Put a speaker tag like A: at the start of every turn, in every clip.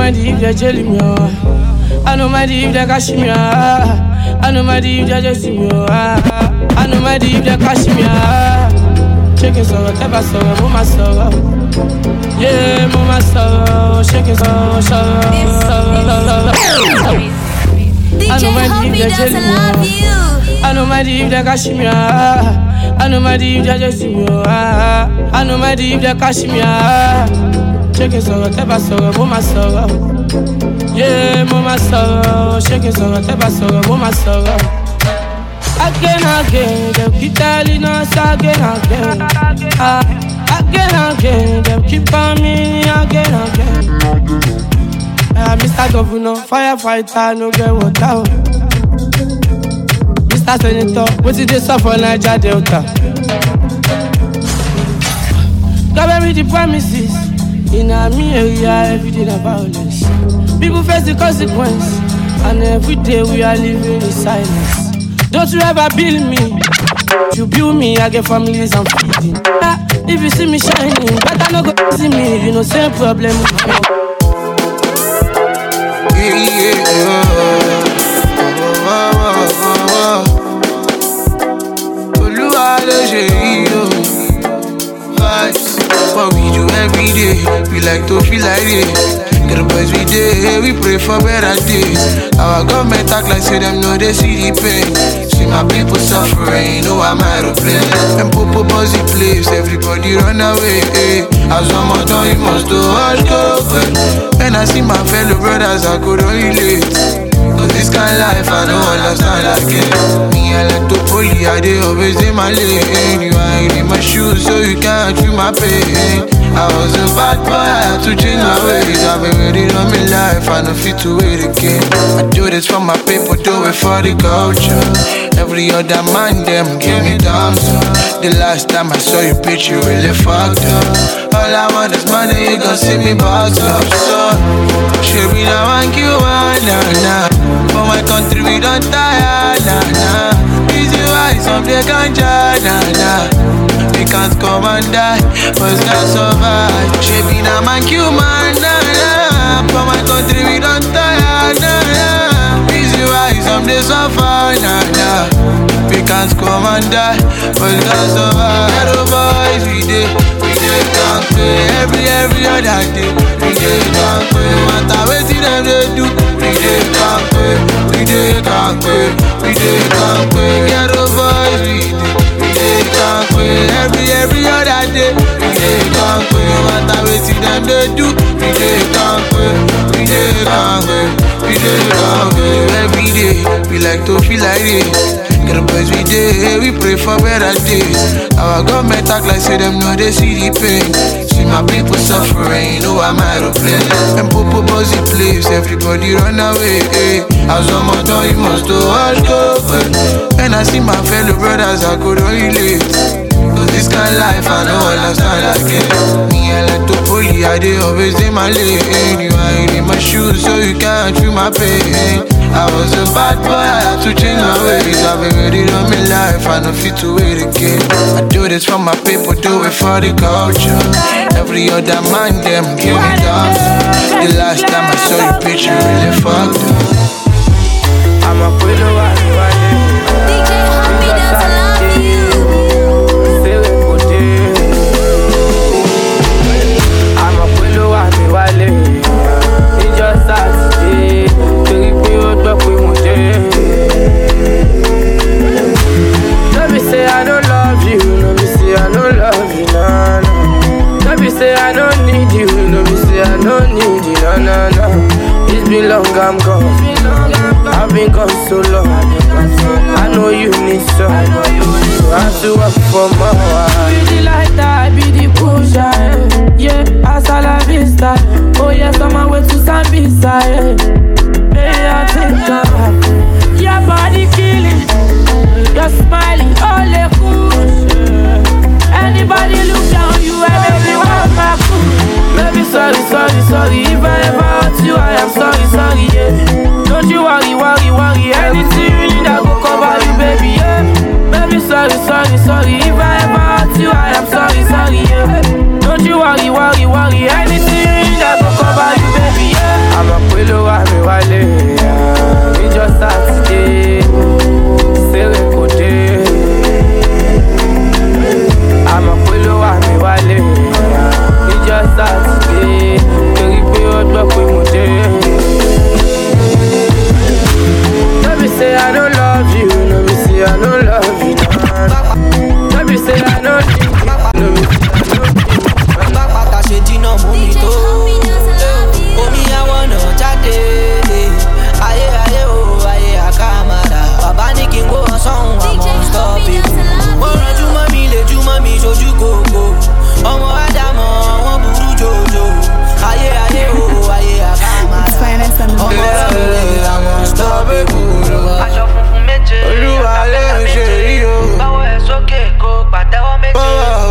A: my deep, they're jelly me. I know my deep, they're cashing me. I know my deep, they're just me. I know my deep, they're cashing me. Shaking sorrow, never sorrow, mama sorrow. Yeah, mama sorrow, shaking sorrow, sorrow.
B: DJ Hobby doesn't love you.
A: I know my deep, they're cashing me. I know my deep, they're just me. I know my deep, they're cashing me. Shaking sorrow, never sorrow, mama sorrow. Yeah, mama sorrow, shaking sorrow, never sorrow, mama sorrow. Again, them keep telling us again. Again, them keep coming again. Mr. Governor, firefighter, no get water. Mr. Senator, what did they suffer Niger Delta? Cover me the promises. In our area, every day the violence. People face the consequence, and every day we are living in silence. Don't you ever build me? You build me, I get families I'm feeding. If you see me shining, better not go see me. You know, same problem.
C: What we do every day, we like to feel like it. Get the boys we day, we pray for better days. Our government act like say them know they see the pain. See my people suffering, know I'm out of place. And popo buzzy place, everybody run away. As one more done, you must do all go. When I see my fellow brothers, I couldn't relate. Cause this kind of life, I don't understand again. Me, I like to poly, I they always in my lane. You ain't in my shoes, so you can't feel my pain. I was a bad boy, I had to change my ways. I've been ready on my life, I don't fit to wait again. I do this for my people, do it for the culture. Every other man, them give me thumbs up. The last time I saw your bitch, you really fucked up. All I want is money, you gon' see me box up. So, should be now and you nah. For my country, we don't tire, nah. Easy wise, some they ganja, nah. We can't come and die, but can't survive. Should be now and you nah. For my country, we don't tire, nah. Easy wise, some they suffer, nah. We can't come and die, but can't survive. Hello boys, we can't pay every other day. We can't pay. Matter what them they do, we can't pay. We can't pay. Hello boys, we can't pay every other day. We can't pay. Matter what them they do, we can't pay. We can't pay. Every day, we like to feel like this. Get the boys we day, we pray for better days. Our government act like say them know they see the pain. See my people suffering, know I'm out of place. And popo buzzy place, everybody run away. As one more done, you must do all go. When I see my fellow brothers, I couldn't relate. Cause this kind of life, I don't understand again. Me, I like to poly, I they always in my lane. You ain't in my shoes, so you can't feel my pain. I was a bad boy, I had to change my ways. I've been ready on my life, I don't fit to wait again. I do this for my people, do it for the culture. Every other man, them give me thumbs up. The last time I saw your bitch, you really fucked up.
A: I'm a pillow,
B: DJ Hobby doesn't love you.
A: I'm a pillow, it's just Saturday. Let me say I don't love you, let me say I don't love you, nah. Let me say I don't need you, let me say I don't need you, nah. It's been long, I'm gone. I've been gone so long. I know you need some, so I have to work for more. Be the lighter, I be the pusher, yeah. Hasta la vista, oh yes, on my way to San Vista, yeah. Hey, I think your body killing, you're smiling, all the cool. Anybody look down, you and everyone my cool. Baby, sorry. If I ever hurt you, I am sorry, yeah. Don't you worry. Anything you need, I go cover you, baby, yeah. Baby, sorry. If I ever hurt you, I am sorry, yeah. Don't you worry. Anything you need, I go cover you, baby, yeah. I'm I don't love you, no me say I don't love you, nah. No me say I don't need you, no me say I don't need you.
D: Pata ṣe dínà mú mi tó. Omi àwọn náà jáde. Ayé ayé o, ayé àkàmàrà. Bàbá ní kí n kó ọsán, àmọ́ stop it. Wọ́n rànjú mọ́ mi, lè jú mọ́ mi, ṣojú kòkó. Ọmọ Ádámọ̀, wọ́n burú jòjò. Ayé ayé o, ayé àkàmàrà. Ọmọ rẹ̀ àmọ́ stop it. Aṣọ funfun méje.
C: Olúwa lè ṣe rí o.
D: Báwo ẹ sókè kó pàtẹ́wọ́ méje.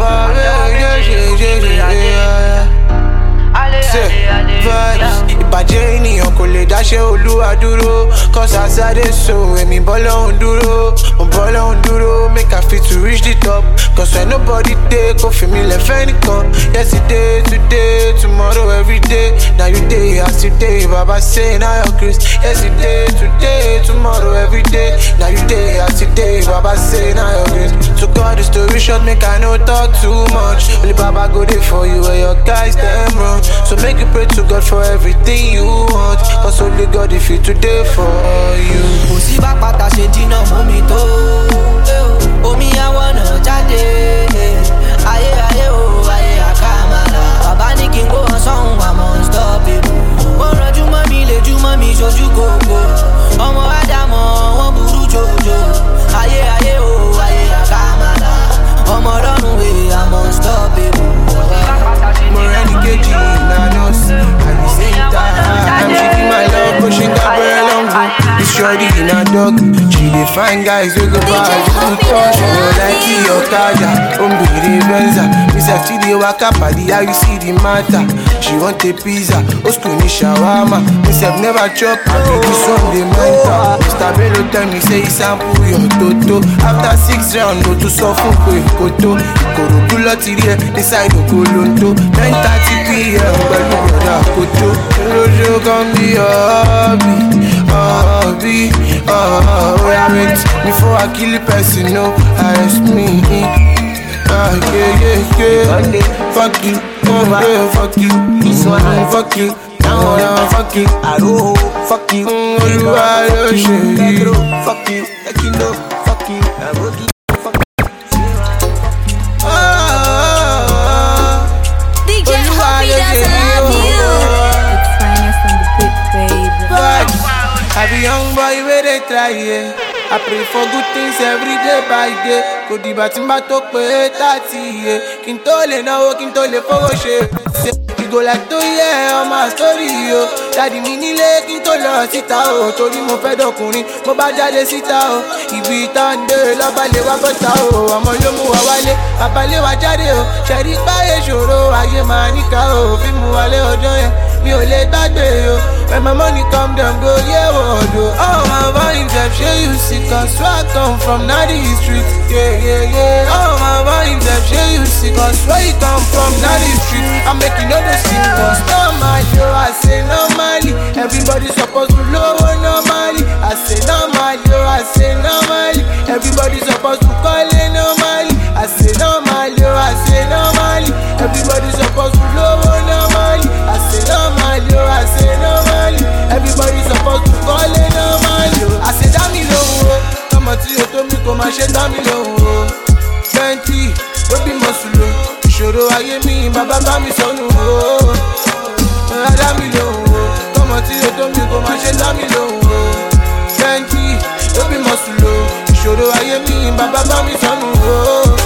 C: Ìbàjẹ́ ènìyàn kò lè dáṣẹ́ Olúwa dúró. Cause as I dey so, èmi bọ́lọ́hun dúró. Mo bọ́lọ́hun dúró, make I fit to reach the top. Cause when nobody dey, kò fi mi lẹ̀ fẹ́ nìkan. Yesterday, today, tomorrow, everyday. Now you dey, as you dey, Baba say na your grace. Yesterday, today, tomorrow, everyday. Now you dey, as you dey, Baba say na your grace. To God the story short, make I no talk too much. Only Baba go there for you where your guys them wrong. So make you pray to God for everything you want. Cause only God if you today for you.
D: Kò sí bá pátá ṣe dínà mú mi tó. Omi àwọn náà jáde. Ayé ayé o, ayé àkàmàrà. Bàbá ní kí n kó ọsán, àmọ́ stop it. Wọ́n rànjú mọ́ mi, lè jú mọ́ mi, ṣojú kòkó. Ọmọ Ádámọ̀, wọ́n burú jòjò. Ayé ayé o, ayé àkàmàrà. Ọmọ ọlọ́run wèé, àmọ́ stop it.
C: Mo rẹ́ni kejì náà nọ́ọ̀sì. At the same time, she give my love, but she got very long. This shorty in a dog. She dey find guys wey go buy you touch. She no like your kaja, be Benza. Me sef she dey waka padi, how you see the matter? She want a pizza, school ni shawarma. Me sef never chop, I be this one dey mental. Mr. Bello tell me say he sample your toto. After 6 rounds, go to suffer for koto. Ikorodu lotiri ẹ inside Ogolonto. 9:30 p.m. pẹ̀lú brother Koto. Olójú kan bí hobby. Oh yeah, wait before I kill the person, no, arrest me. Yeah. Fuck you, fuck you. This one, fuck you. Fuck you. I don't fuck you. Olúwa ló ṣe yìí. Fuck you, like you know. Fuck you, I broke you.
B: DJ Happy doesn't love you.
E: It's finest on the big baby.
C: I be young boy where they try, yeah. I pray for good things every day by day. Kò dìgbà tí n bá tó pé 30, yeah. Kí n tó lè náwó, kí n tó lè fowó ṣe. You go like to hear my story, yo. Daddy mi nílé kí n tó lọ síta, o. Torí mo fẹ́ dọkùnrin, mo bá jáde síta, o. Ibi ìta ń dé lọ́ba lè wá bọ́ta, o. Ọmọ ló mú wa wálé, bàbá lè wá jáde, o. Ṣẹ̀rí páyé ṣòro, ayé máa níkà, o. Fi mú wálé ọjọ́ yẹn, mi ò lè gbàgbé, o. When my money come down, go yeah, what do? Oh, my vibes, I've show you see, cause where I come from, not the street. Yeah. Oh, my vibes, I've show you see, cause where you come from, not the street. I'm making all the scene, cause normally, I say normally. Everybody supposed to lower normally. I say normally, I say normally. Everybody supposed to call it normally. I say normally, I say normally. Everybody supposed to lower normally. I say normally, I say normally. Everybody supposed to call it normally. I say dami lowo, come on to your to me, come and shake dami lowo. Bentley, don't be muscle. Ìṣòro ayé mi, bàbá bá mi sọnù o. Dami lowo, come on to your to me, come and shake dami lowo. Bentley, don't be muscle. Ìṣòro ayé mi, bàbá bá mi sọnù o.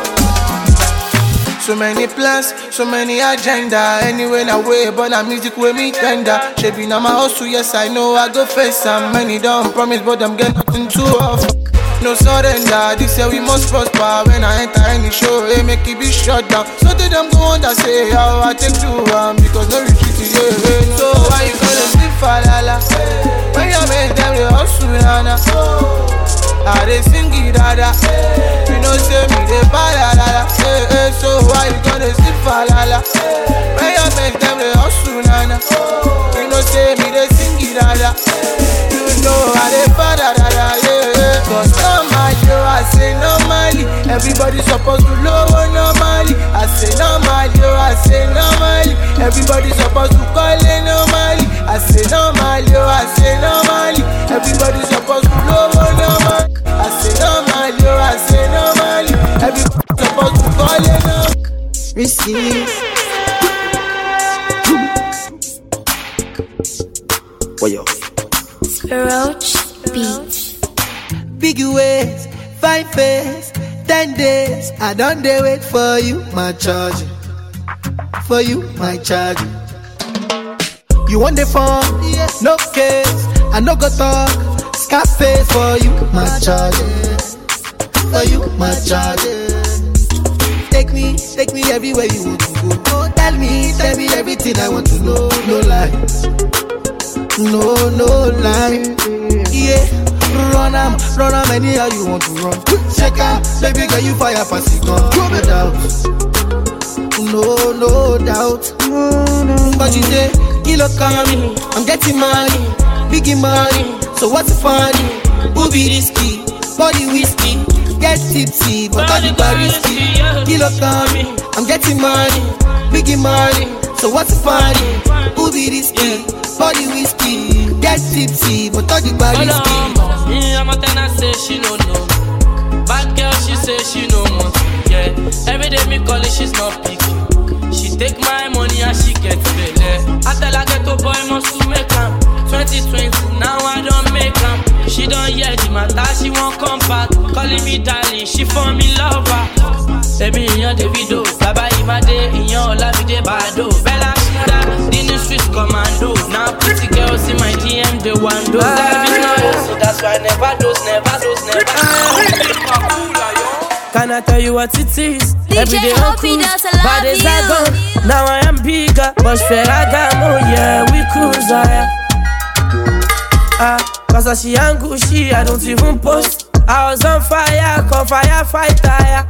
C: So many plans, so many agenda. Anyway, na way, but na music with me tender. Shaping na my hustle, yes I know I go face some. Many don't promise, but I'm getting nothing to offer. No surrender, this year we must prosper. When I enter any show, they make it be shut down. So they them go on that say how I take to because no retreat, yeah. So why you gonna sleep for lala? When you make them they hustle, nana. I they sing it, dada. You know say me they ba-da-da-da. So why you gonna sleep for lala? When you make them they hustle, nana. You know say me they sing it, dada. You know I they ba-da-da-da, yeah. Cause normally, I say normally. Everybody supposed to lower normally. I say normally, I say normally. Everybody supposed to call it normally. I say normally, I say normally. Everybody supposed to lower
B: Roach Beach.
F: Big ways, fine face, 10 days. I don't dare wait for you, my charge. For you, my charge. You want the phone? No case. I no go talk. Scarface for you, my charge. For you, my charge. Take me everywhere you want to go. Tell me everything I want to know. No lies. No lie. Yeah, run am anyhow you want to run. Check out, baby girl, you fire pass it gun. No doubt. But you say, kilo coming, I'm getting money, biggie money. So what's funny? Who be risky? Body whiskey, get tipsy, but all the bar risky. Kilo coming, I'm getting money, biggie money. So what's funny? Who be risky? Body whiskey, get tipsy, but all the bar risky.
A: I'm a ten, I say she no know. Bad girl, she say she no want. Yeah, every day me call it, she's not picky. She take my money and she gets paid. I tell her get a boy must to make him. 2020, now I don't make him. She don't hear the matter, she won't come back. Calling me darling, she for me lover. Baby, you're the video. Baba Imade, in your life, you bado. Bella Shida, the new street commando. Now pretty girls in my DM, they want those. So that's why never those. Can I tell you what it is? Every day I'm cruise, bodies are gone. Now I am bigger, but Ferragamo, yeah, we cruise, cause she and Gucci, I don't even post. I was on fire, call firefighter,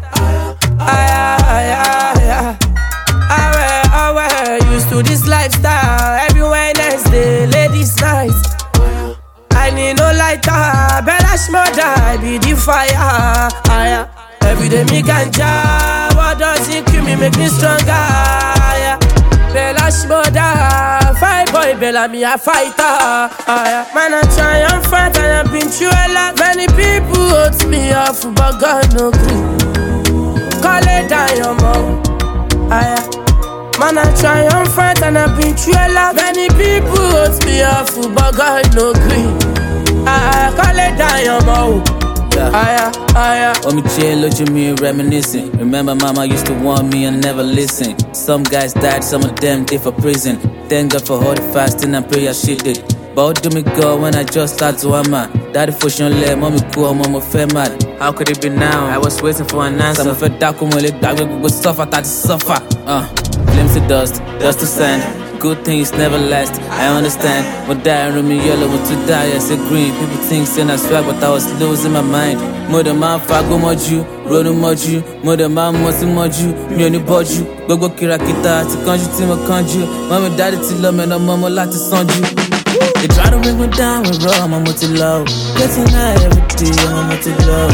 A: I used to this lifestyle. Every Wednesday, ladies' night. I need no lighter, Bella Shmurda, I be the fire, every day me ganja, what does it kill me, make me stronger, Bella Shmurda, fight boy, Bella me a fighter, Man I try and fight, I have been through a lot. Many people hurt me off, but God no clue. Call it down your mouth, Man I try and fight, and I've been through a lot. Many people hurt me off, but God no green. Call it down your mouth.
G: When me chill, look at me reminiscing. Remember mama used to warn me and never listen. Some guys died, some of them did for prison. Thank God for all the fasting and prayer she did. But how do me go when I just start to hammer? Daddy for sure let mommy cool, mama fair mad. How could it be now? I was waiting for an answer. Some fed dark when it dark, we go suffer, that suffer. Flames to dust to sand. Good things never last, I understand. When die room me yellow, when to die I say green. People think saying I swag, but I was losing my mind. Mother man fago moju, rodo moju. Mother man mosi moju, me only boju. Gogo kirakita, to conjure to my conjure. Mommy daddy to love me, no mama like to send you. They try to bring me down with raw, I'm to low. Getting high every day, I'm to low.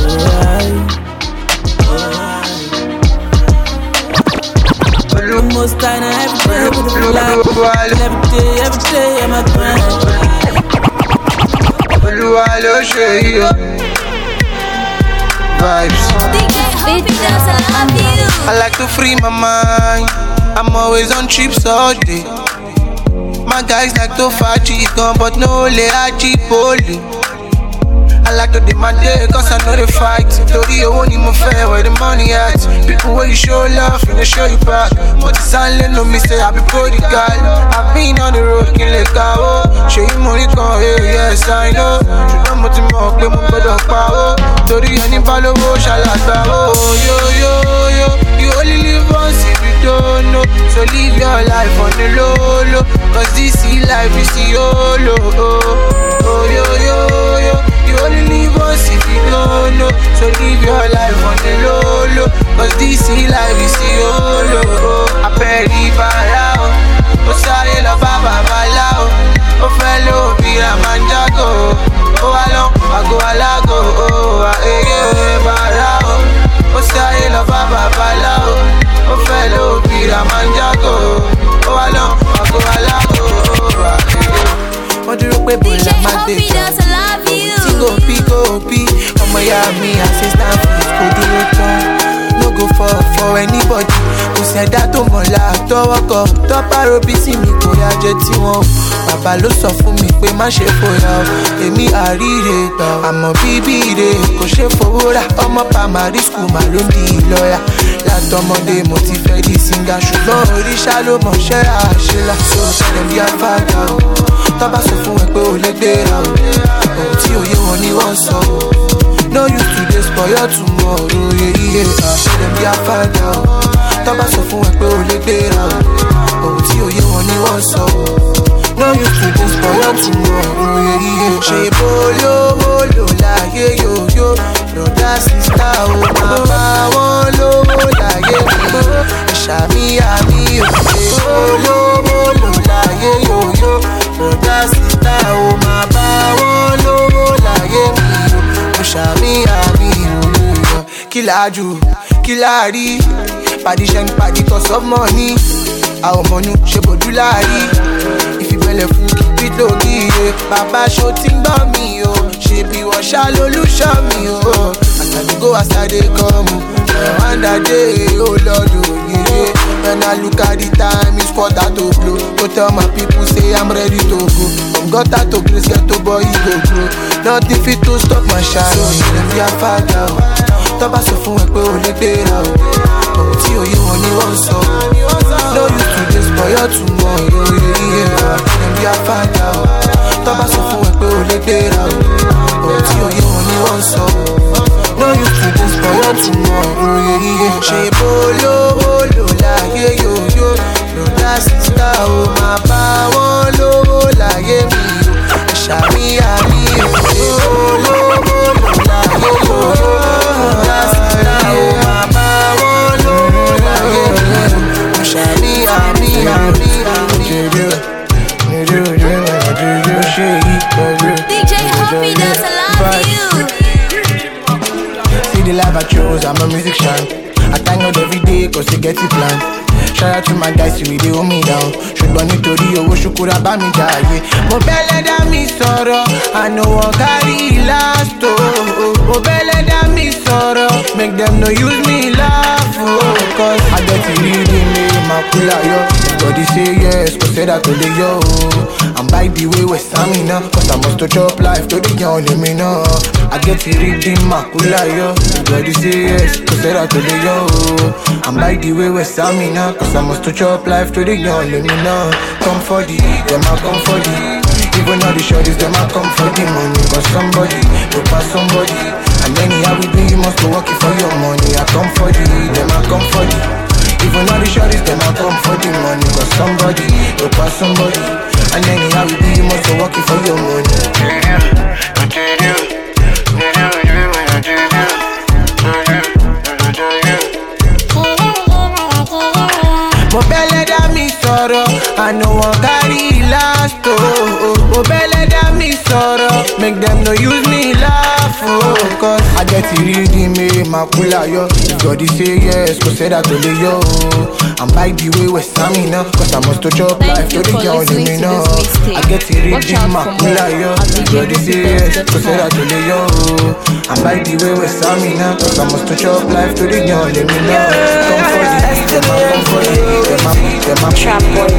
G: Almost tired of every day with the flag. Every day, I'm a grind.
C: Vibes. I like to free my mind. I'm always on trips all day. My guys like to fight chicken, but no lay poly. I like to demand it, cause I know they fight. Tori, you won't even fair where the money at. People where you show love, and they show you back. But the silent no me say I be prodigal. I've been on the road, can't let go. Show you money come here, yes I know. You don't want to more, play more better power. Tori, any follow, shall I go? Yo, you only live once if you don't know. So live your life on the low, cause this is life is YOLO. Oh, yo. You only live once if you don't know. So live your life on the low, cause this is life is YOLO. I peri barao, o sare lo baba balao, o felo bira manjago, o alon ago alago, o barao, o sare lo baba balao, o felo bira manjago, o alon ago alago. What do you pay for la madde? Go be, oh my me assistant please go do it. No go for anybody. Who said that to my life? To walk up, to paro busy me go ya jet you. bàbá ló sọ fún mi pé má ṣe fòyà o, èmi àríre gbà o. Àmọ́ bíbí ire kò ṣe fowó rà, ọmọ primary school mà ló ń di lọ́yà. Látọmọdé mo ti fẹ́ di singa, ṣùgbọ́n oríṣà ló mọ̀ṣẹ́ àṣelà. So tẹ́lẹ̀ bí àfàdà o, tọ́ba sọ fún ẹ pé o lè gbéra o, ohun tí òye wọn ni wọ́n sọ o. No use today spoil your tomorrow, yeah, yeah. Tẹ́lẹ̀ bí àfàdà o, tọ́ba sọ fún ẹ pé o lè gbéra o, ohun tí òye wọn ni wọ́n sọ o. No use today spoil your tomorrow, yeah, yeah. Ṣé bolówó lò láyé yòóyó, broda sista o, màmá wọn lówó láyé mi. Ẹ̀ṣàmì àmì òkè bolówó lò láyé yòóyó, broda sista o, màmá wọn lówó láyé mi. Ẹ̀ṣàmì àmì òkè. Kí la jù, kí la rí, pàdé ṣẹ́ni pàdé cause of money. Àwọn ọmọnú ṣe bòjú láàrí, ìfìbẹ̀lẹ̀ fún kíkítòkì iye. Bàbá ṣo ti ń gbọ́ mi o, ṣe bí wọ́n ṣá lólúṣọ́ mi o. Àtàdúgbò àsàdé kọ́mù, ẹ̀wọ̀n day, oh Lord, oh yeah. When I look at the time, it's quarter to blow. Go tell my people say I'm ready to go. From gutter to grace, get to boy, he go grow. Nothing fit to stop my shine. So if you're father, tọ́ba sọ fún ẹ pé o lè gbéra o, ohun tí òye wọn ni wọ́n sọ. No use today spoil your tomorrow, yeah, yeah. If you're father, tọ́ba sọ fún ẹ pé o lè gbéra o, ohun tí òye wọn ni wọ́n sọ. No use today spoil your tomorrow, yeah, yeah. Ṣé bolówó lò láyé yòóyó, broda sista o, máa bá wọn lówó láyé mi o. Ẹ̀ṣàmì àmì òkè bolówó lò láyé yòóyó, broda sista o, máa bá wọn lówó láyé mi o. Ẹ̀ṣàmì àmì àmì àmì.
B: DJ Happy Dance, I love you.
C: See the life I chose, I'm a musician. I thank God every day cause they get it planned. Shout out to my guys, you they hold me down. Ṣùgbọ́n nítorí owó ṣùkúrà bá mi jàyè. Mo bẹ́lẹ̀ dá mi sọ̀rọ̀, I no wan carry last o. Mo bẹ́lẹ̀ dá mi sọ̀rọ̀, make them no use me laugh o. Cause I get it really made my cool out, yo. Body say yes, cause say that to the yo. I'm by the way with stamina, cause I must to chop life to the young, let me know. I get it really my cool out, yo. Body say yes, cause say that to the yo. I'm by the way with stamina, cause I must to chop life to the young, let me know. Come for the, them I come for the. Even all the shorties, them I come for the money. Cause somebody, look for somebody. And anyhow we do, you must go working for your money. I come for the, them I come for the. Even all the shorties, them I come for the money. Cause somebody, look for somebody. And anyhow we do, you must go working for your money. Mo bẹ́lẹ̀ dá mi sọ̀rọ̀, I no wan carry last o. Mo bẹ́lẹ̀ dá mi sọ̀rọ̀, make them no use me laugh o. Cause I get it ready, me ma kula yo. If God say yes, go say that to the yo. I'm by the way with stamina, cause I must to chop life to the young, let me know. I get it ready, ma kula yo. If God say yes, go say that to the yo. I'm by the way with stamina, cause I must to chop life to the young, let me know. Come for the come for the. Trap boy.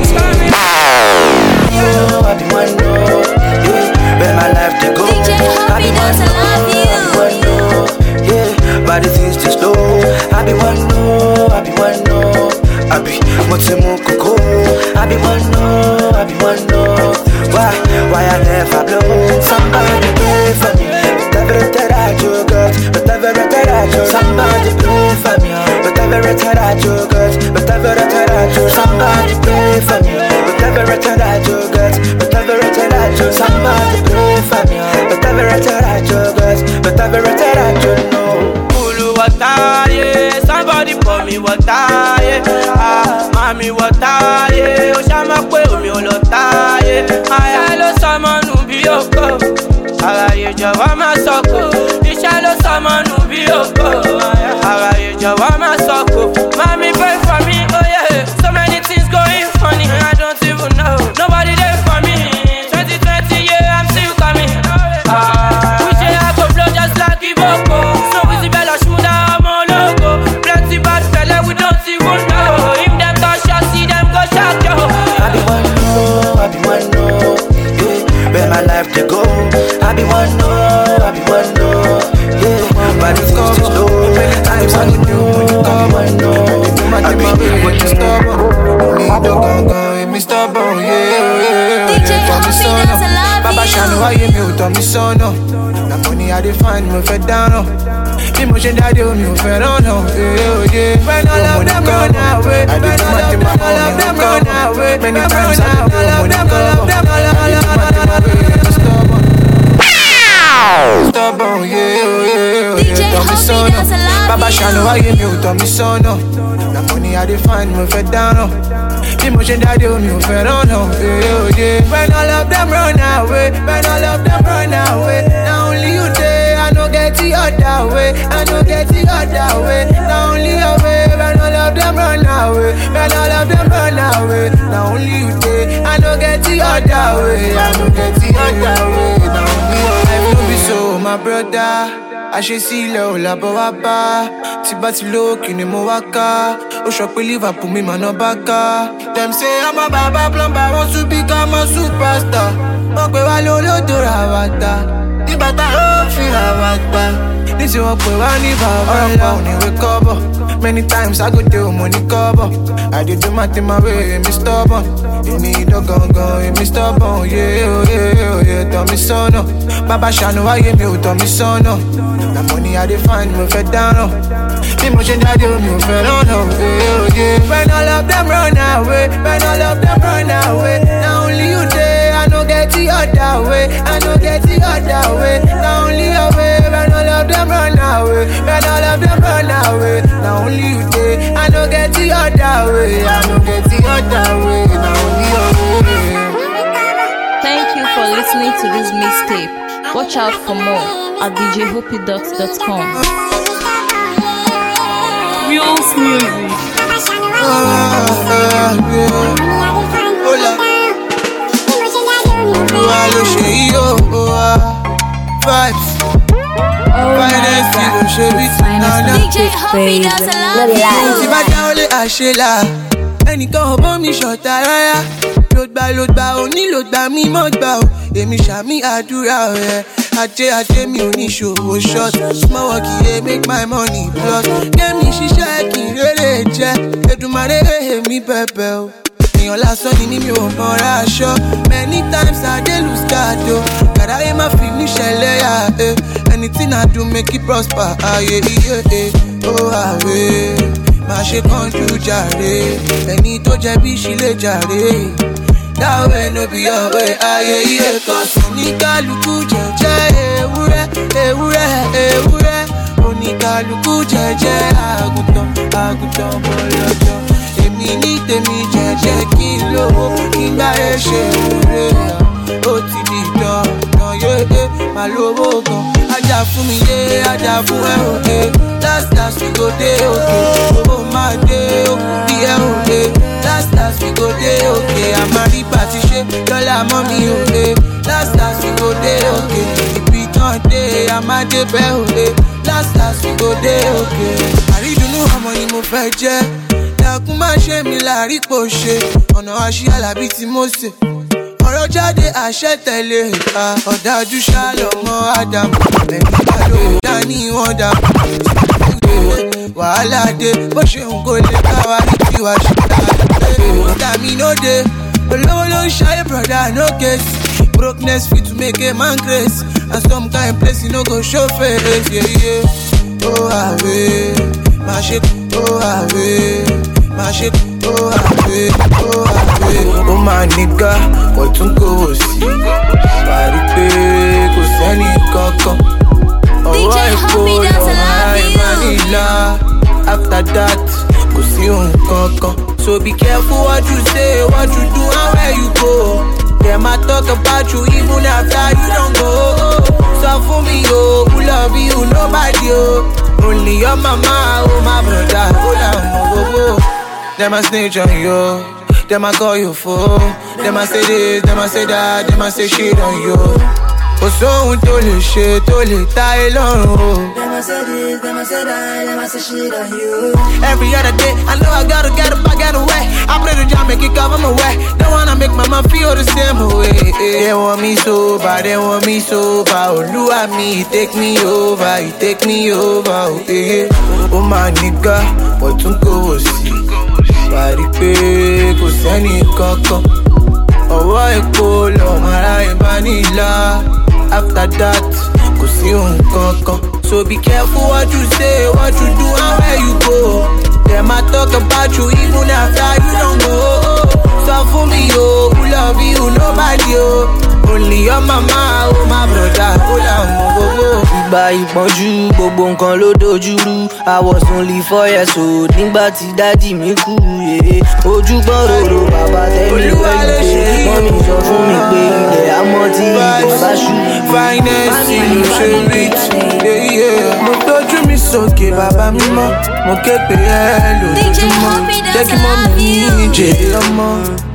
C: I be one no, yeah. Where my life to go.
B: DJ Happy Dance, I love you.
C: I be one no, yeah. But the things too slow. I be one no, I be one no. I be Motsemu Koko. I be one no, I be one no. Why I never blow? Somebody pray for me. Whatever I do good, whatever I do. Somebody pray for me. Whatever I do good, whatever I do. Somebody pray for me. Whatever I do good, whatever I do. Somebody pray for me. Whatever I do good, whatever I do. No.
A: Ulu water, yeah. Somebody pour me water, yeah. Ah, mami water, yeah. Oshama kwe omi olota, yeah. Aya lo sama nubi yoko. Araye jọ̀wọ́ má sọ̀kò. Iṣẹ́ ló sọmọ nù bí òkò. Araye jọ̀wọ́ má sọ̀kò. Mami pray for me, oh yeah. So many things going funny, I don't even know. Nobody there for me. 2020, yeah, I'm still coming. We say I go blow just like Iboko. So easy, Bella Shmuda, I'm all logo. Plenty bad fella, we don't even know. If them touch us, see them go shot, yo.
C: I be one no, I be one no. That money I define me fed down. Emotion that you me fed on. When all of them run away, when all of them run away, many times I all of them. Stubborn, yeah. Tell me so no. Baba Shano, I give you, tell me so no. That money I define me fed down. Emotion that you me fed on. When all of them run away, when all of them run away, now only you there. I no get the other way, I no get the other way. Now only your way, when all of them run away, when all of them run away. Now only you there. I no get the other way, I no get the other way. Now only your life no be so, my brother. I should see low la boaba. Tibati low kini mo waka. O shop Liverpool me man no baka. Them say I'm a baba plumber, want to become a superstar. Okwe wa lolo do rawata. Di bata o fi rawata. This is what we want ni baba. Ni we cover. Many times I go do money cover. I did do my thing my way, me stubborn. You need a gun, me stubborn. Yeah. Tell me so no. Baba Shano, I give you, tell me so no. The money I define me fed down. Emotion that you me fed on. When all of them run away, when all of them run away, now only you there. I no get the other way, I no get the other way. Now only your way. When all of them run away, when all of them run away, now only you there. I no get the other way, I no get the other way. Now only your way.
E: Thank you for listening to this mixtape. Watch out for more at djhoopydots.com.
H: Mules Music.
C: Vibes.
B: DJ Hoppy does a love you.
C: Si bata ole ashela. Ẹnìkan ò bọ́ mi ṣọ̀tá rárá. Lòdgbà òní lòdgbà mi mọ́ gbà ó. Èmi ṣàmì àdúrà rẹ̀. Ajé mi ò ní ṣòwò short. Small work yẹ make my money plus. Kémi ṣiṣẹ́ kí n rere jẹ́. Èdùmàrè èmi bẹ̀bẹ̀ o. Èèyàn lásán ni mímí ò mọ̀ra aṣọ. Many times I dey lose guard o. Kàdáyé má fi mí ṣẹlẹ̀ yá. Anything I do make it prosper. Ayé iye ó àwẹ̀. Má ṣe kánjú jàre. Ẹni tó jẹ̀bi ṣì lè jàre. That way no be your way. Ayé iye kan sùn ní kálukú jẹ́jẹ́ ewúrẹ́. Oníkálukú jẹ́jẹ́ àgùntàn bọ́lọ́jọ́. Èmi ní tèmi jẹ́jẹ́ kí n lówó kí n gbáyé ṣe òwúrẹ́. Ó ti di dandan yé má lówó gan. Ajá fún mi yé, ajá fún ẹ òde. Last we go dey okay. Owó máa dé òkú bí ẹ òde. Last we go dey okay. Àmàrí pàtí ṣe dọ́là mọ́ mi òde. Last we go dey okay. Ibi tán dé àmàdé bẹ́ òde. Last we go dey okay. Àrídùnnú ọmọ ni mo fẹ́ jẹ́. Ẹkún má ṣe mi láàrí pò ṣe. Ọ̀nà àṣì Àlàbí tí mo ṣe. Ọ̀rọ̀ jáde àṣẹ tẹ̀lé. Ọ̀dájú ṣàlọ́mọ Ádámù. Ẹni bá ló dání wọ́n dà. Wàhálà dé bó ṣe ń kó lè káwa ní tiwa ṣe dáadé. Dàmí ló dé. Olówó ló ń ṣayé brother no case. Brokenness fit to make a man grace. And some kind place you no go show face. Ó àwẹ̀ má ṣe ó àwẹ̀ má ṣe ó àwẹ̀ ó àwẹ̀. Ó máa nígá ọ̀tún kò wò sí. Parí pé kò sẹ́ni kankan. Ọwọ́ èkó lọ́wọ́ ìmánìlá. After that, kò sí ohun kankan. So be careful what you say, what you do and where you go. Them I talk about you even after you don't go. So for me, yo, who love you, nobody, yo. Only your mama, oh my brother, oh. Them I snitch on you, them I call you fool. Them I say this, them I say that, them I say shit on you. Kò sóhun tó lè ṣe tó lè ta ẹ lọ́rùn. Them I say this, them I say that, them I say shit on you. Every other day, I know I gotta get up, I get away. I play the jam, make it cover my way. Don't wanna make my mom feel the same way. They want me sober, they want me sober. Olúwa mi, take me over, you take me over. Ó máa nígá, ọ̀tún kò wò sí. Parí pé kò sẹ́ni kankan. Ọwọ́ èkó lọ́mọ ara ìmánìlá. After that, kò sí nǹkankan. So be careful what you say, what you do and where you go. Them I talk about you even after you don't go. So for me, oh, who love you, nobody, oh. Only your mama, oh my brother, oh la mo.
D: Ìgbà ìpọ́njú gbogbo nǹkan ló dojúrú. I was only 4 years old nígbà tí dádì mi kú. Ojú gbọ́ròrò bàbá tẹ́mi wẹ́lú. Mọ́mí sọ fún mi pé ilẹ̀ àmọ́ tí ìjọ bá ṣú.
C: Finance ìlú ṣe rich. Mo tójú mi sókè bàbá mi mọ́. Mo ké pé ẹ lójoojúmọ́. Jẹ́ kí mọ́ mi ní ìjẹ́ ọmọ.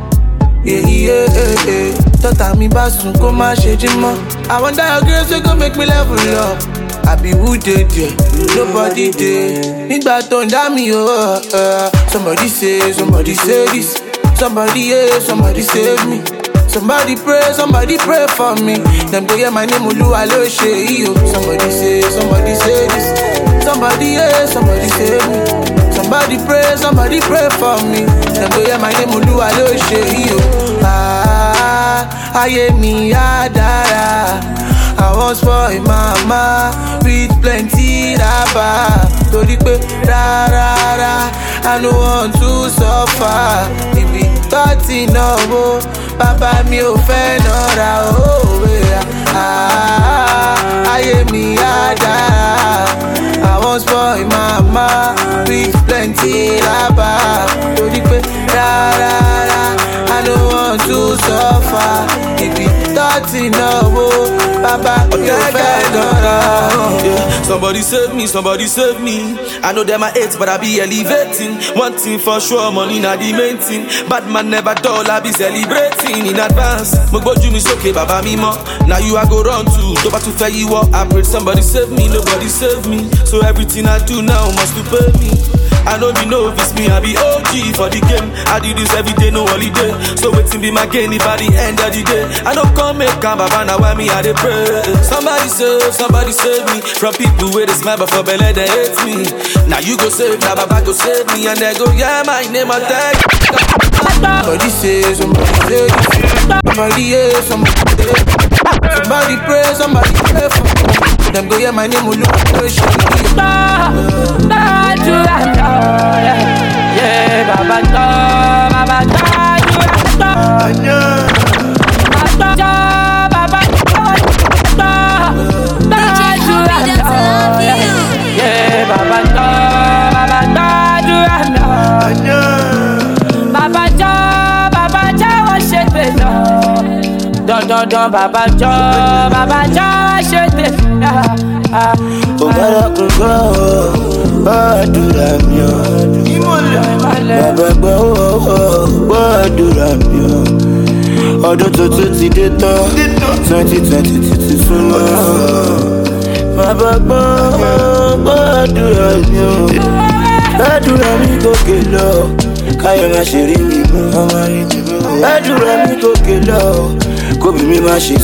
C: Tọ́ta mi bá sùn kó má ṣe jí mọ́. I wonder your grace wey go make me level up. Àbí who dey there? Nobody dey. Nígbà tó ń dá mi o. Somebody say this. Somebody somebody save me. Somebody pray for me. Them go hear my name Olúwa ló ṣe yìí o. Somebody say this. Somebody somebody save me. Somebody pray for me. Them go hear my name Olúwa ló ṣe yìí o. Ayé mi á dára. I was for a mama with plenty raba. Torí pé rárá, I no want to suffer. Ibi tọ́tì náà wo, bàbá mi ò fẹ́ nọ́ra òwe. Ayé mi á dára. I was for a mama with plenty raba. Torí pé rárá, I no want to suffer. Ibi tọ́tì náà wo, bàbá mi ò fẹ́ nọ́ra.
I: Somebody save me. I know them I hate, but I be elevating. One thing for sure, money not the main thing. Bad man never dull, I be celebrating in advance. Mogboju mi soke, baba mi mo. Now you I go run to. Toba to fair you up, I pray somebody save me, nobody save me. So everything I do now must to pay me. I know be novice, me I be OG for the game. I do this every day, no holiday. So waiting be my gain if at the end of the day. I don't come make come, baba now why me I dey pray. Somebody save me from people where they smile but for belly they hate me. Now you go save, now baba go save me and they go yeah my name I tag.
C: Somebody say somebody say somebody pray for me. Them go hear my name will look
A: yeah, Baba Jo, shete.
J: Obara kugo, badura mio. Baba gbo, badura mio. Ọdún tuntun ti dé tán, 2020 ti súnmọ́. Baba gbo, badura mio. Badura mi gòkè lọ, káyọ̀ má ṣe rí mi mọ́. Badura mi gòkè lọ. Kobe me my shit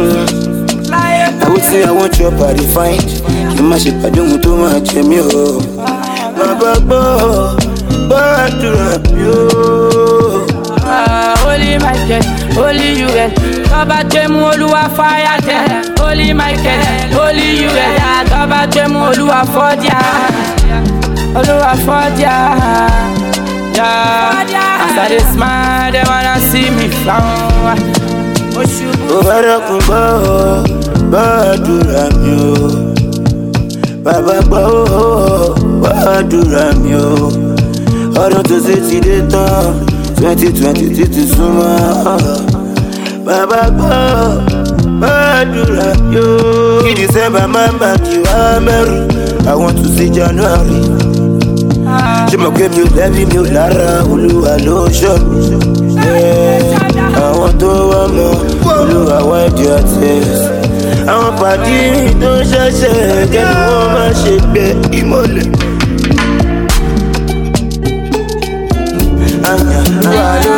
J: I would say I want your body fine. You my shit, I don't too much me oh. My baba, but to rap you.
A: Holy Michael, holy you get. Baba Jemu Oluwa fire there. Holy Michael, holy you get. Baba Jemu Oluwa Fordia, Oluwa Fordia. Yeah, as I dey smile, they wanna see me frown.
J: Obara kugo, badura mio. Baba gbo, badura mio. Ọdún tó ṣe ti dé tán, 2020 ti súnmọ́. Baba gbo, badura mio. Kí December máa bá kí wá mẹ́rù. I want to see January. Ṣé mo gbé mi ò lẹ́bí mi ò lára, Olúwa ló ṣọ́ mi. Àwọn tó wá mọ́, Olúwa wá di ọ̀tẹ̀. Àwọn pàdé tó ṣẹ̀ṣẹ̀ kẹ́ni wọ́n má ṣe gbé ìmọ̀lẹ̀.
C: Olúwa ló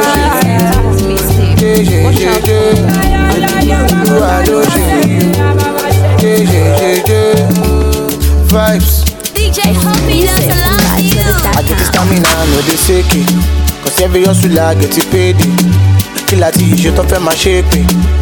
C: ṣe vibes.
B: DJ Humpy does love you.
C: I get the stamina, no dey shake it. Cause every hustle I get it paid. Kí láti ìṣe tó fẹ́ máa ṣe pé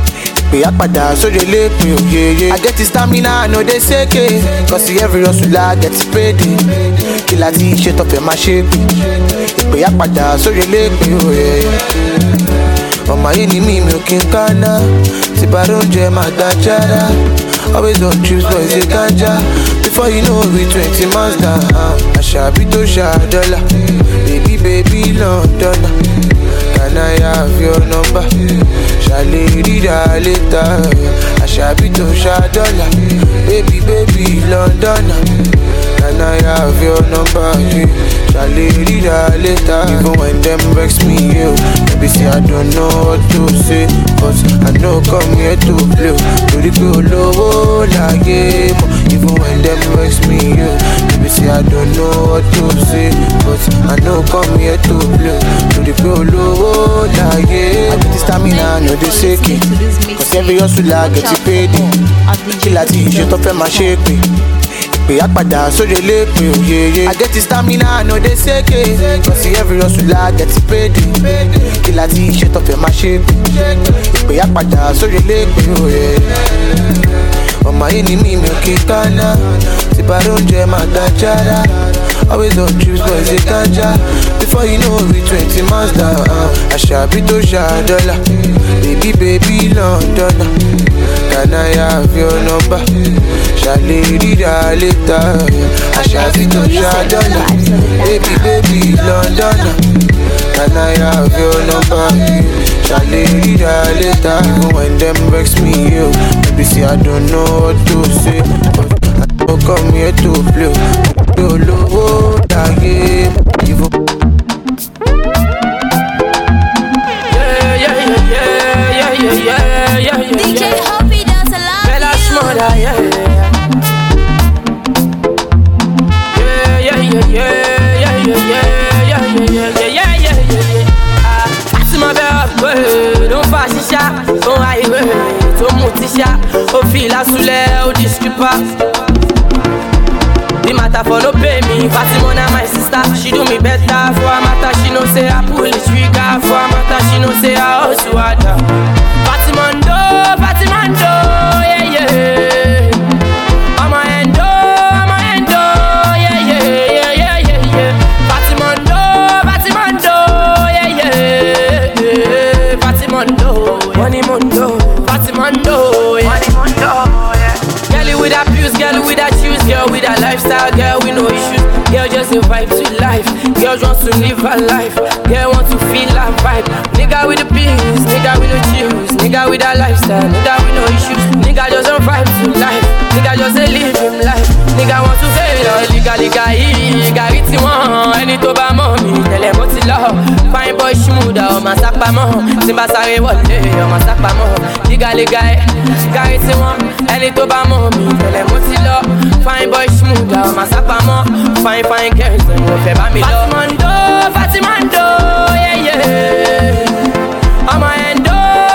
C: Ìpè àpàdà sórí eléèpé òye. I get the stamina, I know they say it. Cause every hustler gets paid. Kí la ti ṣe tọ́fẹ̀ máa ṣe pé. Ìpè àpàdà sórí eléèpé òye. Ọmọ ayé ni mi ò kí n kánná. Tí bá lóúnjẹ máa gbà jára. Always on trips, boys, they ganja. Before you know we 20 months down. Àṣàbí tó ṣàdọ́là. Baby, London. Can I have your number? Ṣàlè ríra later. Àṣàbí tó ṣàdọ́là. Baby, London. Can I have your number? Ṣàlè ríra later. Even when them vex me, yo. Maybe say I don't know what to say, but I know come here to play. Torí pé olówó láyé mọ̀. Even when them vex me, yo. Maybe say I don't know what to say, but I know come here to play. Torí pé olówó láyé. I get the stamina, I know they say it. Cause every hustler gets paid. Kí la ti ṣe tó fẹ́ máa ṣe pé. Ìpè àpàdà sórí eléèpé òye. I get the stamina, I know they say it. Cause every hustler gets paid. Kí la ti ṣe tó fẹ́ máa ṣe pé. Ìpè àpàdà sórí eléèpé òye. Ọmọ ayé ni mi ò kí kánná. Tí bá lóúnjẹ máa gbà jára. Always on trips, boys, they ganja. Before you know we 20 months down. Àṣàbí tó ṣàdọ́là. Baby, London. Can I have your number? Ṣàlè ríra later. Àṣàbí tó ṣàdọ́là. Baby, London. Can I have your number? Ṣàlè ríra later. Even when them vex me, yo. Maybe say I don't know what to say, but I don't come here to play. Olówó láyé ìbò.
B: DJ Hoppy does a lot.
A: Bella Shmurda, Àti máa bẹ̀rẹ̀ pé ló ń fa ṣíṣá, ó ń àìwé tó mú tíṣá, ó fi ìlàsúlẹ̀ ó di stripper. The matter for no pay me, Fatima my sister, she do me better. For a matter she know say I pull the trigger. For a matter she know say I hustle harder. Fatima, yeah. I'm a endo, yeah. Fatima, yeah. Fatima, money mundo, Fatima, yeah. Girl with her views, girl with her shoes, girl with her lifestyle, girl with no issues. Girl just a vibe to life. Girl wants to live her life. Girl wants to feel her vibe. Nigga with the beans, nigga with no shoes, nigga with her lifestyle, nigga with no issues. Nigga just a vibe to life. Nigga just a live him life. Nigga want to fail all liga iti won. Ẹni tó bá mọ̀ mí tẹ́lẹ̀ mo ti lọ. Fine boy Shmurda ọmọ sápamọ́. Tí n bá sáré wọlé ọmọ sápamọ́. Liga iti won. Ẹni tó bá mọ̀ mí tẹ́lẹ̀ mo ti lọ. Fine boy Shmurda ọmọ sápamọ́. Fine girls dem wọ́n fẹ́ bá mi lọ. Fatimando, yeah. Ọmọ endo,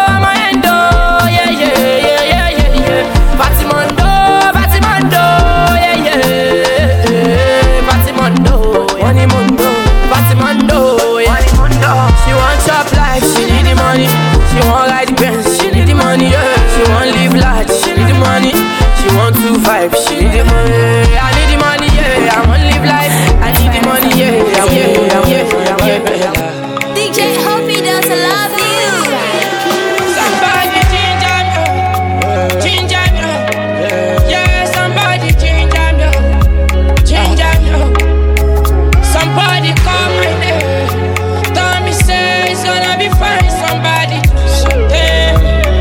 A: yeah. Fatimando, yeah. Fatimando, money mundo, Fatimando, yeah. She want chop life, she need the money. She want ride the Benz, she need the money, yeah. She want live large, she need the money. She want to vibe, she need the money. I need the money, yeah. I want live life, I need the money, yeah.
B: DJ Hoppy does a love you.
A: Somebody ginger me, yeah. Somebody ginger me. Somebody call my name, tell me say it's gonna be fine. Somebody do something,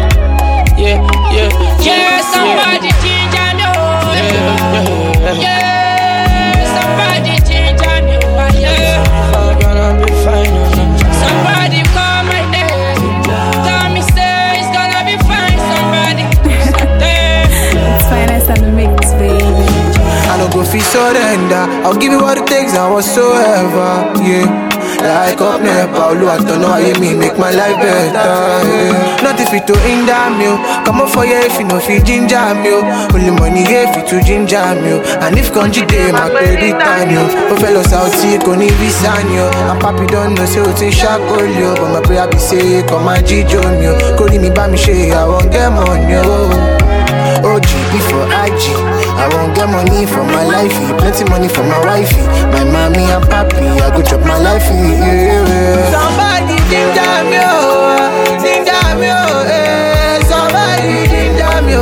A: yeah. Somebody ginger me, yeah. Somebody ginger me, yeah. It's gonna be fine. Somebody call my name, tell me say it's gonna be fine. Somebody do something.
K: It's finest on the mix, baby.
C: I don't go feel surrender. I'll give you what it takes and whatsoever, yeah. like up never. Olu, I don't know how you make my life better. Nothing fit to hinder me. Come on for you if you know fit ginger me. Only money if you to ginger me. And if country day, my credit on you. Oh, fellow South Sea, koni visa you. And papi don't know say what's in shackle you. But my prayer be say, come and jijo me. Kori me ba mi share, I won't get money. OG before IG, I won't get money for my life. Plenty money for my wifey. My mommy and papi, I go chop my life. Yeah. Somebody ginger me, ginger me, somebody ginger me,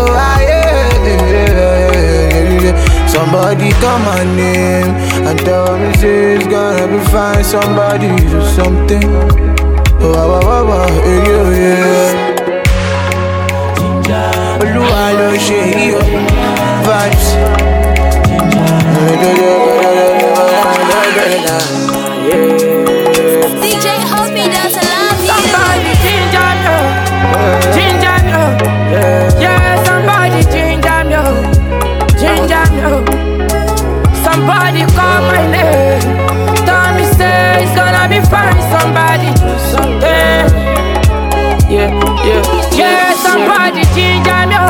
C: somebody call my name and tell me say it's gonna be fine. Somebody do something. Yeah. Oluwa lo ṣe iyo vibes.
B: DJ Hobby does love you.
A: Somebody ginger me, ginger me. Yeah, somebody ginger me, ginger me. Somebody call my name, tell me say it's gonna be fine. Somebody do something. Yeah, somebody ginger me,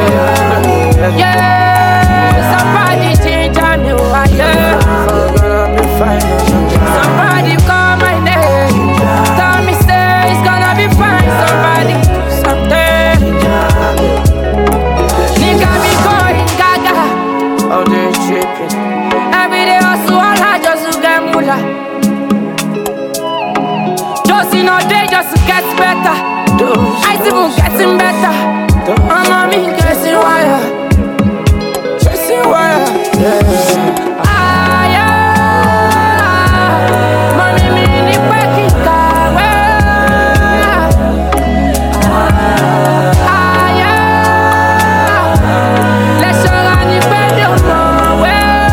A: yeah, somebody ginger me, yeah. Somebody call my name, tell me say it's gonna be fine. Somebody do something. Nigga be going gaga, oh they tripping. Every day hustle all I just to get moolah. Just in a day just to get better. I still getting better. I'm on me chasing wire, chasing wire. Yeah. Ah yeah, money me ni peki kawe. Ah yeah, let's show ni peki omawe.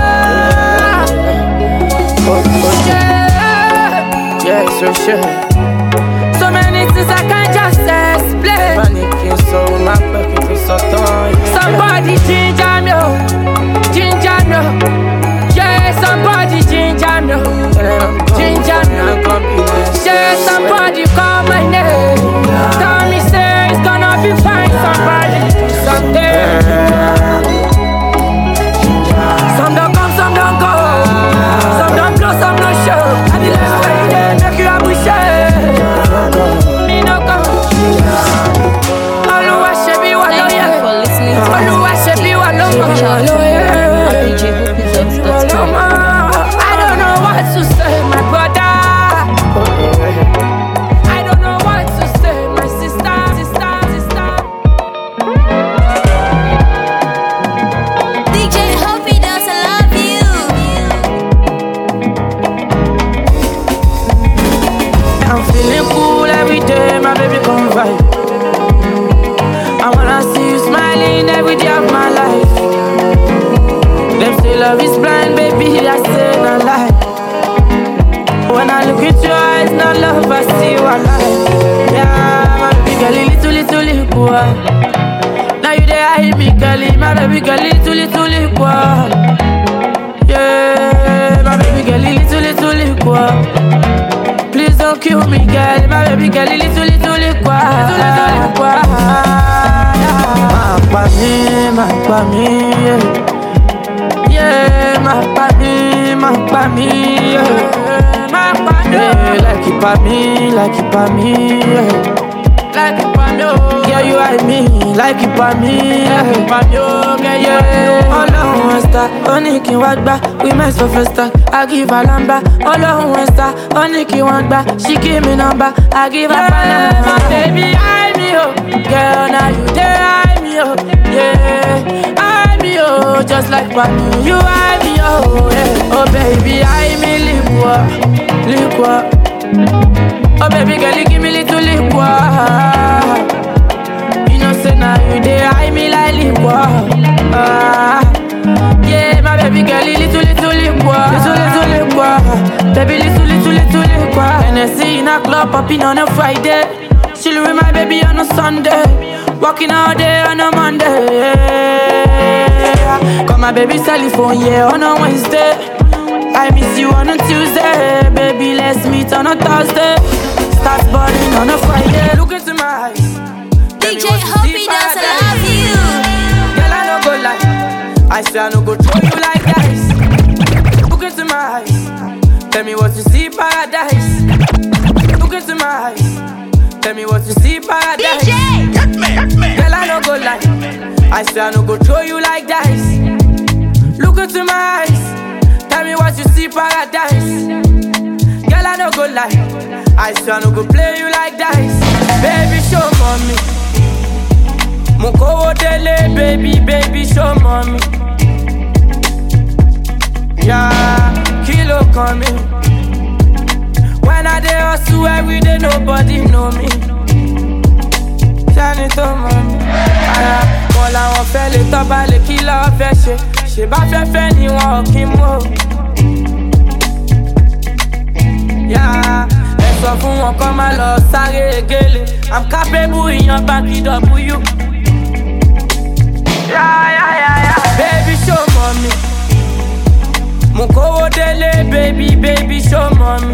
A: Yeah, so sure. So many things I can't just explain. Panicking so my pocket is so tight. Somebody ginger me, ginger me. Yeah, somebody ginger me, ginger me. Yeah, somebody call my name, tell me say it's gonna be fine. Somebody do something. Some don't come, some don't go. Some don't blow, some don't show. And the last way they make you appreciate. Me no come. Oluwa shebi wa
E: Thank you
A: loye.
E: for listening to
A: Oluwa shebi wa loye. I don't know what to say, my brother. I don't know what to say, my sister.
B: DJ Hobby does love you.
A: I'm feeling cool every day, my baby come vibe. I wanna see you smiling every day of my life. Them say love is blind, baby, I say no lie. When I look into your eyes, no love, I see you alive. Yeah, my baby girl, little boy. Now you there, I hit me, girl, my baby girl, little boy. Yeah, my baby girl, little boy. Please don't kill me, girl, my baby girl, little boy. Ma pa mi, yeah, ma pa mi, yeah, ma pa mi, like it pa me, yeah. Like it pa me, yeah, you and me, like it pa me, yeah. Ọlọ́run ẹ̀sà, ó ní kí wá gbá, we mess for first time, I give her number. Ọlọ́run ẹ̀sà, ó ní kí wọ́n gbá, she give me number, I give her banana. My baby, I me oh, girl, now you there, I me oh, yeah, I me oh, just like Papi, you I me oh, yeah. Oh baby, I me liquor. Oh baby girl, you give me little liquor. You know say now you there, I me like liquor. Yeah, my baby girl, little liquor. Baby, little liquor. And I see in a club popping on a Friday. Chill with my baby on a Sunday. Walking all day on a Monday. Call my baby cell phone, yeah, on a Wednesday. I miss you on a Tuesday, baby. let's meet on a Thursday. Start balling on a Friday. Look into my eyes.
B: DJ Hoppy does love you.
A: Girl, I no go lie. I say I no go throw you like dice. Look into my eyes. Tell me what you see, paradise. Look into my eyes. Tell me what you see, paradise.
B: DJ,
A: girl, I no go lie. I say I no go throw you like dice. Look into my eyes. Tell me what you see, paradise. Girl, I no go lie. I say I no go play you like dice. Baby, show mommy. Moko dele, baby, show mommy. Yeah, kilo coming. When I dey hustle every day, nobody know me. Shine it on mommy. Mo làwọn fẹ́ lè tọ́ba lè kí lọ́ọ́ fẹ́ ṣe. Ṣé bá fẹ́ ni wọn ò kí mú o. Ẹ sọ fún wọn kọ́ máa lọ sáré egéle. I'm capable ìyan báńkì W. Baby show mommy. Mo kówó délé baby show mommy.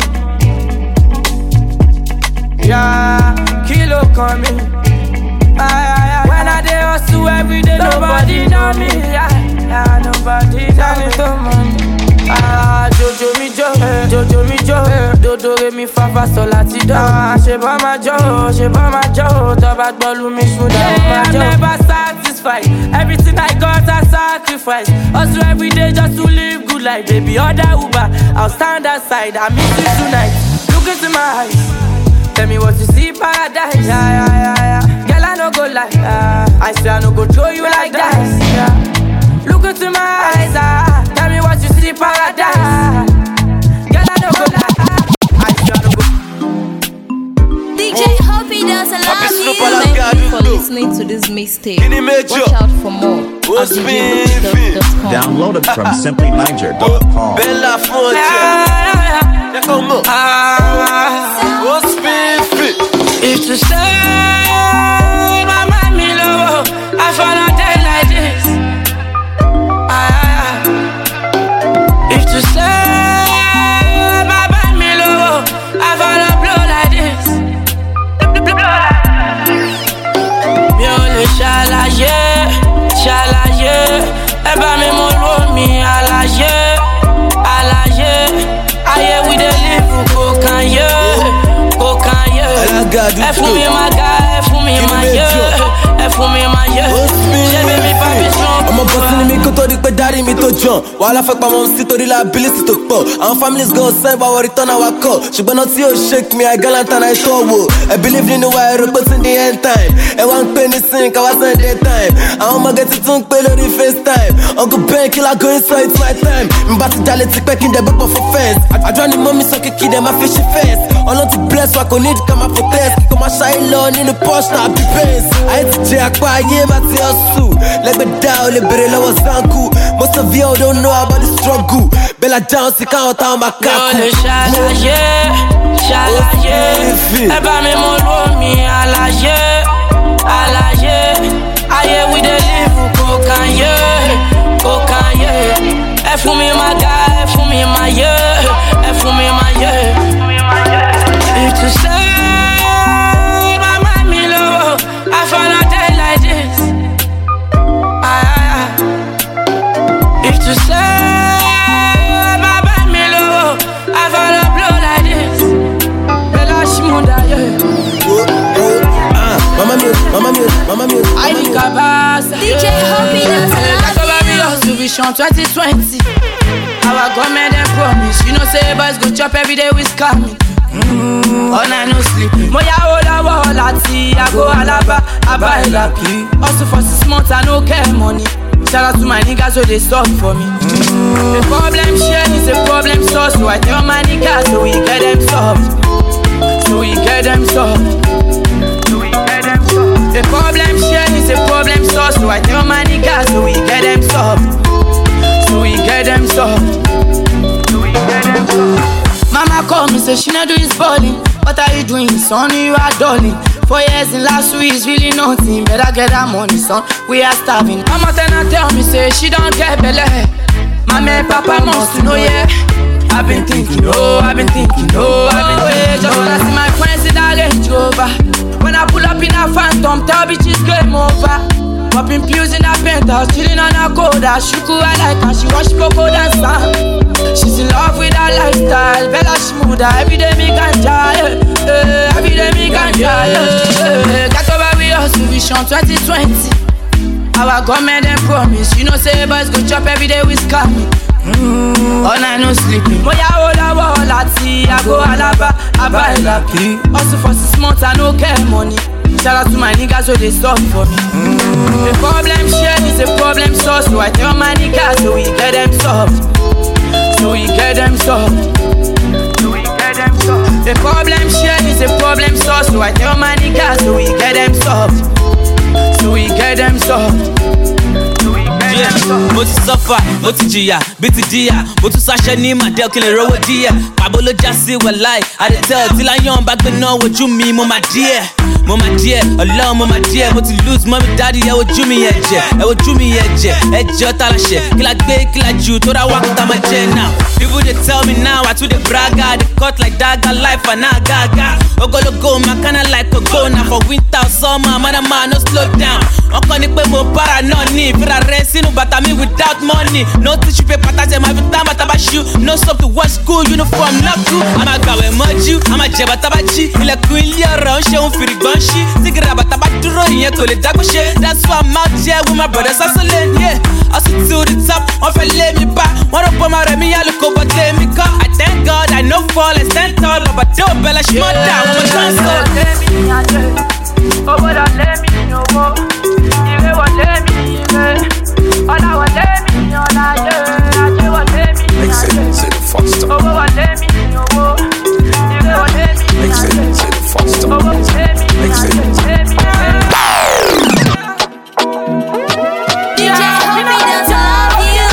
A: Kilo kan mi. When I dey hustle every day, nobody know me. Nobody know me to mommy. Jojo mi jo, dodo re mi fa fa sol láti do. Ṣé bá máa jó, tó bá gbọ́ lu mi ṣúdà ó máa jó. I'm never satisfied, everything I got I sacrifice. Hustle every day just to live good life, baby. Order Uber, I'll stand outside, I miss you tonight. Look into my eyes, tell me what you see, paradise. Girl, I no go lie, I say I no go throw you like dice. Look into my eyes, tell me what you see, paradise. Girl, I no go lie, I say I no go.
B: DJ Hoppy does love you.
E: Thank you for listening to this mixtape. Watch out for more at djhoppy.com.
L: Download it from simplyniger.com.
I: Bella Fonte.
A: If to say my mommy low, I found a day like this. If to say my mommy low, I found a blow like this. Mi ò lè ṣàlàyé, ẹ bá mi mú lómi àlàyé. Ayé we dey live kò kàn yé. Ẹ fún mi máa ga, ẹ fún mi máa yé. Ẹ fún mi máa yé. Ṣé bí mi papi sùn?
M: Ọmọ bọ́sí ni mi kó tó di pé dárí mi tó jàn. Wàhálà fẹ́ pa mọ́ sí torí liability tó pọ̀. Àwọn families gan send wa wọ return our call. Ṣùgbọ́n náà tí yóò shake me, I gallant and I tọ́ wò. I believe nínú wa ẹ̀rọ pé tí the end time. Ẹ wá ń pè ní sin káwá Sunday time. Àwọn ọmọge tuntun ń pè lórí FaceTime. Uncle Ben kí la going so it's my time. N bá ti jalè ti pẹ́ kí n dẹ̀ bọ́ for fence. Àdúrà ni mọ́mí sọ kí dẹ̀ máa fi ṣe fence. Ọlọ́run ti bless wa kò ní ká máa protest. Kò máa ṣayé lọ nínú posh náà bí base. Ayé ti jẹ apá ayé má ti hustle. Lẹ́gbẹ̀ẹ́ dá o lè bèrè lọ́wọ́ Zanku. Most of you don't know about the struggle. Bella down sí káwọn táwọn máa kákù.
A: Mi ò lè ṣàlàyé, ẹ bá mi mú lómi àlàyé. Ayé we dey live kò kàn yé. Ẹ fún mi máa ga, ẹ fún mi máa yé. Ẹ fún mi máa yé. If to say my mommy low, I found a day like this. If to say my mommy low, I found a blow like this. Bella Shimunda, yeah. Mama mute. I think about
B: DJ Hoppy does love you.
A: Vision 2020. Our government them promise. You know say boys go chop every day with scamming. All night no sleep. Moya ola wala ti. I go alaba, I buy lucky. Also for 6 months I no care money. Shout out to my niggas so they stop for me. The problem share is a problem solved. So I tell my niggas so we get them solved. The problem share is a problem solved. So I tell my niggas so we get them solved. Mama call me say she not do is balling. What are you doing, son? You are darling. 4 years in last week is really nothing. Better get that money, son. We are starving. Mama tell me say she don't get belly. Mama and Papa must know, yeah. I've been thinking, just wanna see my friends in a Range Rover. When I pull up in a Phantom, tell bitches game over. Popping pills in a penthouse, chilling on a coda. Shuku I like her, she wash Coco dance. She's in love with her lifestyle, Bella Shmuda. Every day me ganja, every day me ganja. Got over with us, Vision 2020. Our government and promise, you know say boys go chop every day with scamming. All night no sleeping. Boy I hold a wall at tea, I go Alaba, I buy lucky. Also for 6 months I no care money. Shout out to my niggas so they stop for me. The problem shared is a problem solved. So I tell my niggas so we get them solved. The problem shared is a problem solved. So I tell my niggas so we get them solved.
G: Yeah, mo ti suffer, mo ti jìyà, bí ti jìyà, mo tún ṣaṣẹ́ ní Màdé kí n lè rówó díẹ̀. Pàbó ló já sí wàláì, I dey tell tí láyọ̀n bá gbé náà wojú mi, mo máa díẹ̀, ọlọ́run mo máa díẹ̀. Mo ti lose mọ́mí dáàdì, ẹ wojú mi ẹ̀jẹ̀, ẹ̀jẹ̀ ọ̀tá láṣẹ. Kí la gbé, kí la jù, tó ra wá kúta máa jẹ now. People dey tell me now, I too dey brag, I dey cut like dagger, life and now gaga. Ogologo, my kinda like a go, now for winter or summer, man, no slow down. Wọ́n kọ́ ni pé mo para náà ní ìfira rẹ̀ sínú bàtà mi without money. No tissue paper, tàṣẹ máa fi tán bàtà bá ṣú. No soap to wash school uniform náà kú. A máa gbàwẹ̀ mọ́jú, a máa jẹ bàtà bá jí. Ilẹ̀kùn ilé ọ̀rọ̀ ń ṣeun fìrìgbọ́n ṣí. Sígìrì bàtà bá dúró ìyẹn kò lè dágbó ṣe. That's why I'm out here with my brothers hustling, yeah. Hustle to the top, wọ́n fẹ́ lé mi bá. Wọ́n rò pé ọmọ rẹ̀ mi yá lóko bọ́ tẹ́ mi kọ́. I thank God I no fall and stand tall. Ọba tí ò bẹ̀lẹ̀ ṣe mọ́ dà wọ́n tán sọ.
A: Owó lọ lé mi ní owó. Ire wọlé mi ire, ọlá wọlé mi ní ọlá yẹ, ajé wọlé mi ní ajé, owó wọlé mi ní owó, ire wọlé mi ní ajé, owó wọlé mi ní ajé,
B: DJ Hoppy does love you.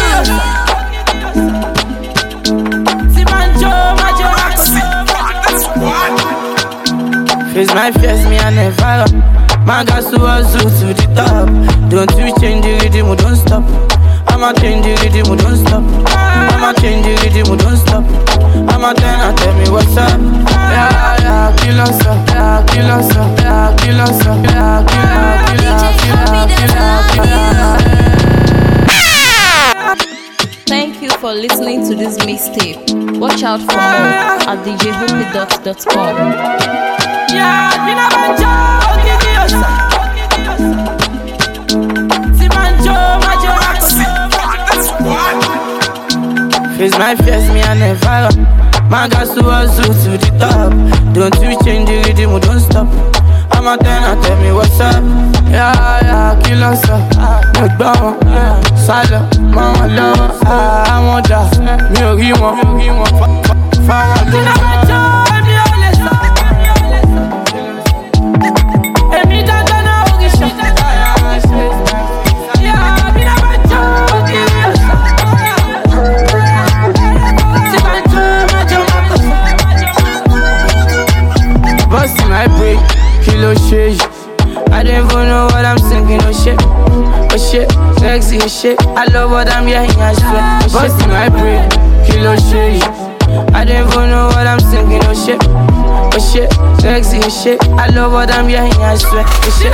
A: Face my fears, me I never run. Man got to hustle to the top. Don't you change the rhythm, don't stop. I'ma change the rhythm, don't stop. I'ma change the rhythm, don't stop. I'ma tell me what's up. Yeah, kill us up, yeah, kill us up, yeah, kill us up, yeah,
E: Thank you for listening to this mixtape. Watch out for more at djhoopydot.com.
A: Yeah, face my fears, me I never run. Man got to hustle to the top. Don't you change the rhythm, don't stop. I'ma tell me what's up. Yeah, kill us up. No bow, silent, mama love. I want that, me or he want. Bustin' my break, kilo shade. I don't even know what I'm singing, oh shit, sexy as shit. I love what I'm hearing, I swear. Bustin' my break, kilo shade. I don't even know what I'm singing, oh shit, sexy as shit. I love what I'm hearing, I swear. Oh shit.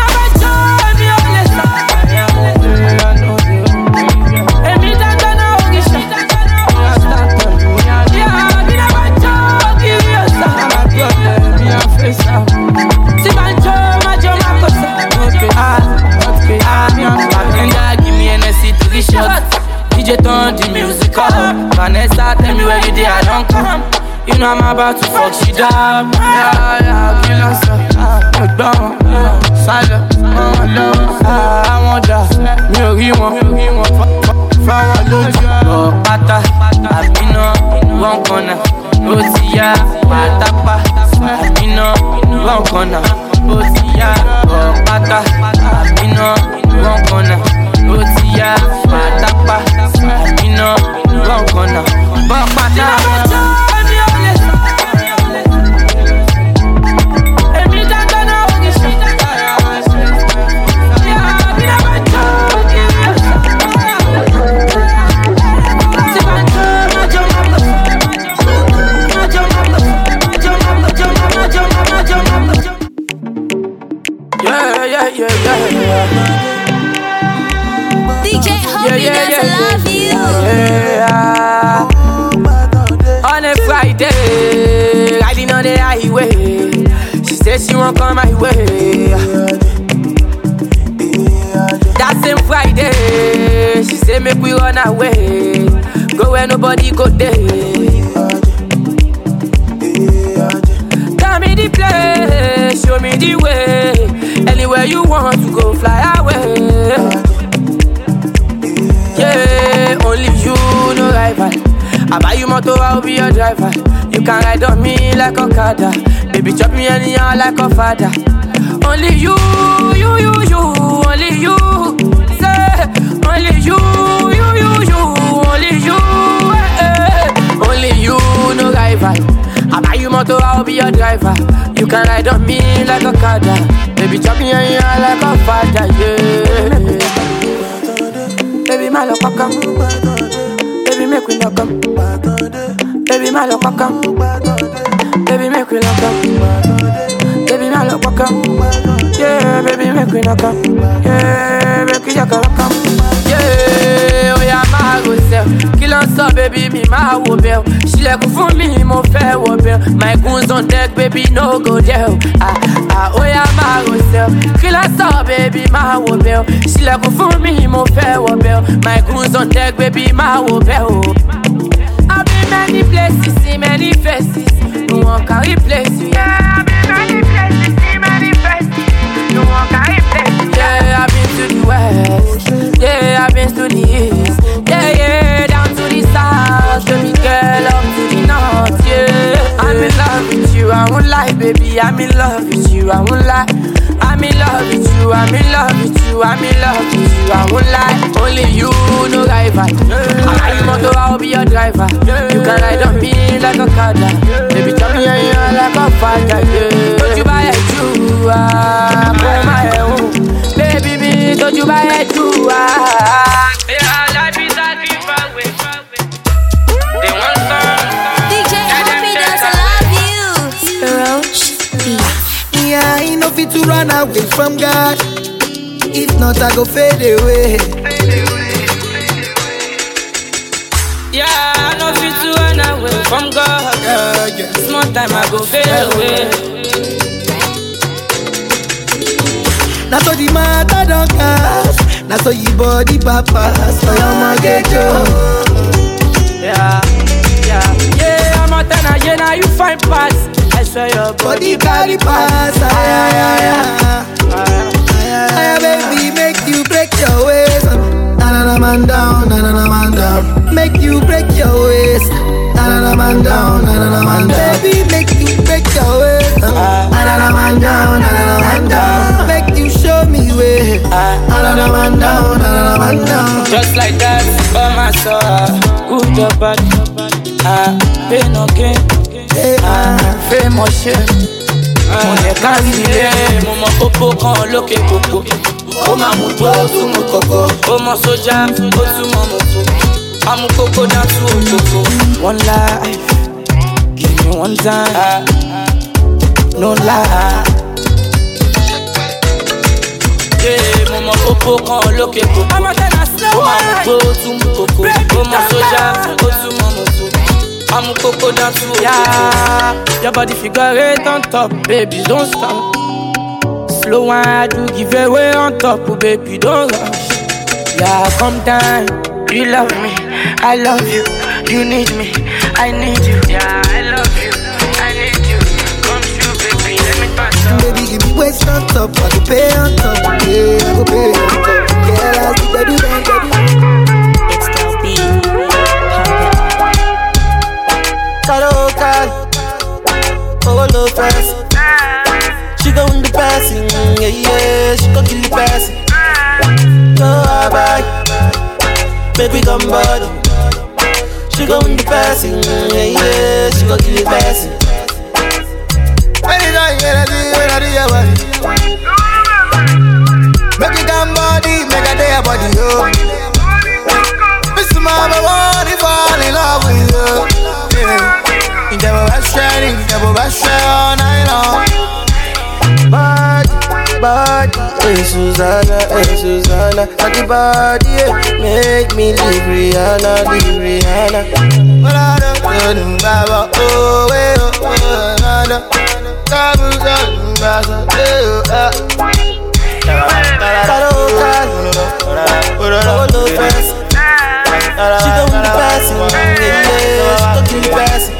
A: Give me energy to the shot. DJ turn the music up. Vanessa, tell me where you did, I don't come. You know I'm about to fuck shit up. Yeah, kill us up. No down, silent, I want that. Me or he want. Flower don't you? Oh, pata, abino, one corner. Otia, patapa, abino, one corner. Otia, oh, pata, abino, one corner. Otia, patapa, abino, one corner. But pata. make we run away. Go where nobody go there. Tell me the place, show me the way. Anywhere you want to go, fly away. Yeah, only you, no rival. I buy you motor, I'll be your driver. You can ride on me like a Okada. Baby, chop me anyhow like a father. Only you, only you. Say, only you, only you. Only you, no rival. I buy you motor, I'll be your driver. You can ride on me like a Okada. Baby, chop me anyhow like a father, yeah. Baby, my love, come. Baby, make we knock up. Baby, my love, come. Baby, make we knock up. Baby, my love, come. Yeah, baby, make we knock up. Yeah, make we knock up. Yeah, oh yeah, my go sell. Kill on so, baby, me my wo bell. She like for me, mo fair wo bell. My goons on deck, baby, no go there. Oh yeah, my go sell. Kill on so, baby, my wo bell. She like for me, mo fair wo bell. My goons on deck, baby, my wo bell. I've been many places, see many faces. No one can replace you. Yeah, I've been many places, see many faces. No one can replace you. Yeah, I've been to the west. Yeah, I've been to the east. Yeah, down to the south. Baby girl, up to the north. Yeah, I'm in love with you. I won't lie, baby. I'm in love with you. I won't lie. I'm in love with you. I'm in love with you. I'm in love with you. I won't lie. Only you, no rival. I buy you motor, I'll be your driver. You can ride on me like a Okada. Baby, tell me you're like a father. Yeah. Don't you buy a Jew? Pull my hair. Baby, me, don't you buy a Jew? Yeah, life is a giveaway. They want some.
B: DJ Happy Dance, I love you. Roach Beat.
F: Yeah, I know fit to run away from God. If not, I go fade away.
A: Yeah, I know fit to run away from God.
F: Yeah.
A: Small time I go fade away.
F: Now so the matter don't cast. Now so you body papas. So I'ma get you.
A: Yeah, I'm a tenor, yeah, now you find parts. I swear your
F: body carry pass. Baby, make you break your waist. Na man down, na man down. Make you break your waist. Na man down, na man down. Baby, make you break your waist. Na man down, na man down. Make you show me way. Na man down, na man down.
A: Just like that, by my soul. Good or bad, pain no gain. Fais mon chien. On est carré, mon popo quand loke coco. Oh ma moto, tout mon coco. Oh mon soja, oh tout mon moto. I'm a coco down to coco. One life, give me one time. No lie. Yeah, mon popo quand loke coco. I'm a tenor slow. Oh ma moto, tout mon coco. Oh mon soja, oh tout mon moto. I'm a coco down to yeah. Your body figure eight on top, baby, don't stop. Slow one, I do give away on top, oh baby, don't rush. Yeah, come down, you love me, I love you. You need me, I need you. Yeah, I love you, I need you. Come true, baby, let me pass up.
F: Baby, give me waist on top, I go pay on top. Yeah, I go pay on top. Yeah, I'll be baby, baby.
B: It's still B.
M: Karaoke, oh no fast. She go in the passing, yeah, she go kill the passing. Go bye, baby come body. She go in the passing, yeah, she go kill the passing.
F: Anytime when I do your body, make it come body, make a day body, yo. Miss Mama, want to fall in love with you. You never was shining, never was shining all night long. Body, hey Susanna, like your body, yeah. Make me leave Rihanna. But I don't know, Baba, oh, hey, oh, nada.
D: She gon' be passing, yeah, yeah. She gon' keep passing.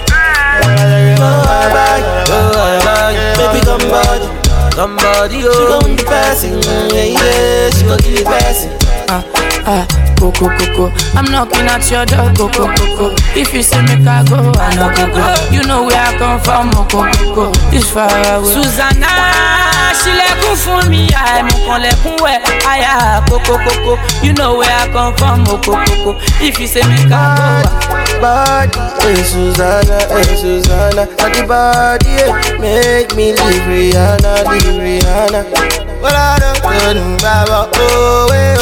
D: Baby, come body, oh. She gon' be passing, yeah, yeah. She gon' keep passing.
A: Coco, coco. I'm knocking at your door, coco, coco. If you say make I go, I know go go. You know where I come from, coco, coco. This far away. Susanna, she lẹ́kùn fún mi, I'm on lẹ́kùn wẹ̀. Aya, coco, coco. You know where I come from, coco, coco. If you say make I go,
D: body, hey Susanna, the body, hey, make me leave Rihanna. What I done, Baba, oh, hey,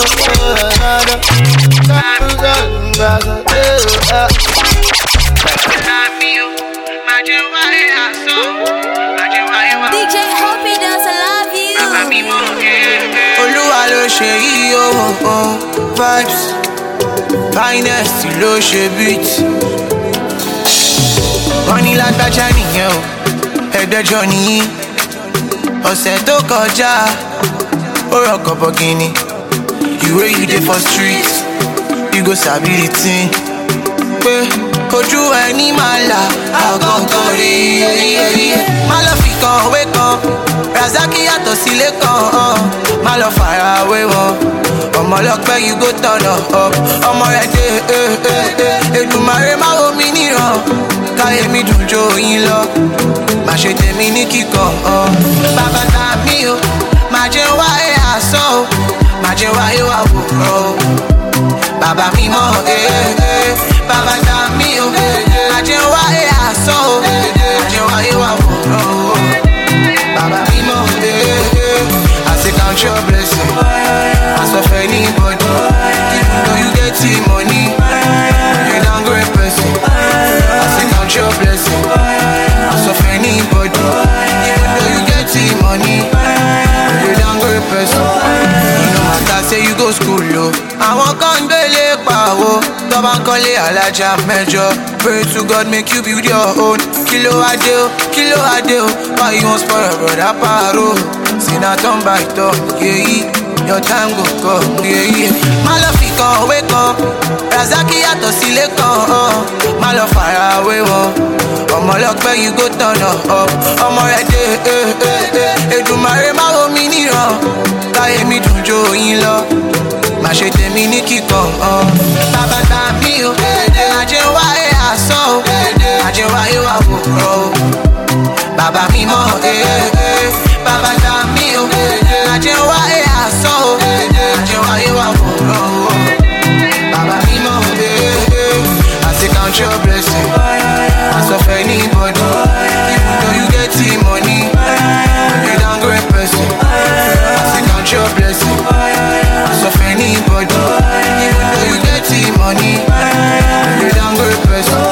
B: DJ Hoppy does love you.
C: Olúwa ló ṣe yí o, vibes, finest ló ṣe beat. Wọ́n ní lágbájá nìyẹn o, ẹ̀ẹ́dẹ́jọ́ nìyí. Ọ̀sẹ̀ tó kọjá, ó rọ̀kọ̀ bọ̀gìnì. You way you dey for streets, you go sabi the thing. Pé ojú ẹni máa là, àkọ́kọ́ rí. Má lọ fi kan òwe kan, Razaki yàtọ̀ sílé kan. Má lọ fara wé wọn, ọmọ ọlọ́pẹ́ you go turn up. Ọmọ rẹ̀ dé, Èdùmàrè má wo mi níran. Káyé mi dùn jó yín lọ, má ṣe tèmi ní kíkọ́. Bàbá ta mí o, má jẹ́ wáyé àsán o. Májẹ̀ wáyé wá wòrán o. Bàbá mi mọ̀ bàbá dá mi o. Májẹ̀ wáyé àsán o. Májẹ̀ wáyé wá wòrán o. Bàbá mi mọ̀ I say count your blessing. Ask of anybody. Even though you get the money, you don't great person. I say count your blessing. Ask of anybody. Even though you get the money, you don't great person. Say you go school, yo. Àwọn kan gbélé pàwó, tó bá ń kọ́lé alájà mẹ́jọ. Pray to God make you build your own. Kí ló wá dé o, why you wan spoil your brother paro? Say na turn by turn, yeah, your time go come, yeah. Má lọ fi kan òwe kan, Razaki yàtọ̀ sílé kan. Má lọ fara wé wọn, ọmọ ọlọ́pẹ́ you go turn up. Ọmọ rẹ̀ dé, Èdùmàrè má wo mi níran. Káyé mi dùn jó yín lọ, má ṣe tèmi ní kíkan. Bàbá ta mí o, májẹ̀ wáyé àsán o. Májẹ̀ wáyé wá wòrán o. Bàbá mi mọ̀ bàbá ta mí o, májẹ̀ wáyé àsán o. Májẹ̀ wáyé wá wòrán o. Bàbá mi mọ̀ I say count your blessing. Ask of anybody. Even though you get the money, you don't great person. I say count your blessing. Ask of anybody. Even though you get the money, you don't great person.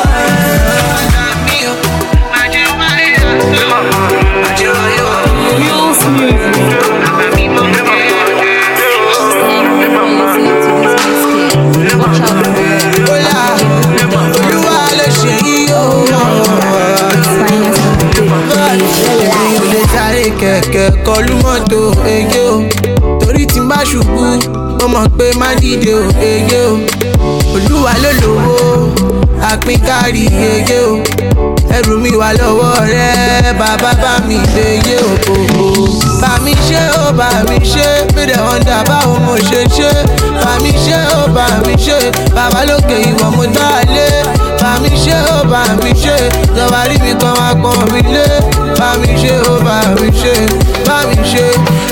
C: Kẹ̀kẹ́ kọlu mọ́tò ege o, torí tí n bá ṣubú mo mọ̀ pé má dìde o ege o. Olúwa ló lówó àpín kárí ege o, ẹrù mi wà lọ́wọ́ rẹ bàbá bá mi ege o. Bá mi ṣe ó bá mi ṣe, bídẹ̀ ọ̀ndà báwo mo ṣe ṣe. Bá mi ṣe ó bá mi ṣe, bàbá lókè ìwọ mo dá lé. Bá mi ṣe ó bá mi ṣe, lọ́wọ́ rí mi kan wá pọ́n mi lé. Bá mi ṣe ó bá mi ṣe, bá mi ṣe,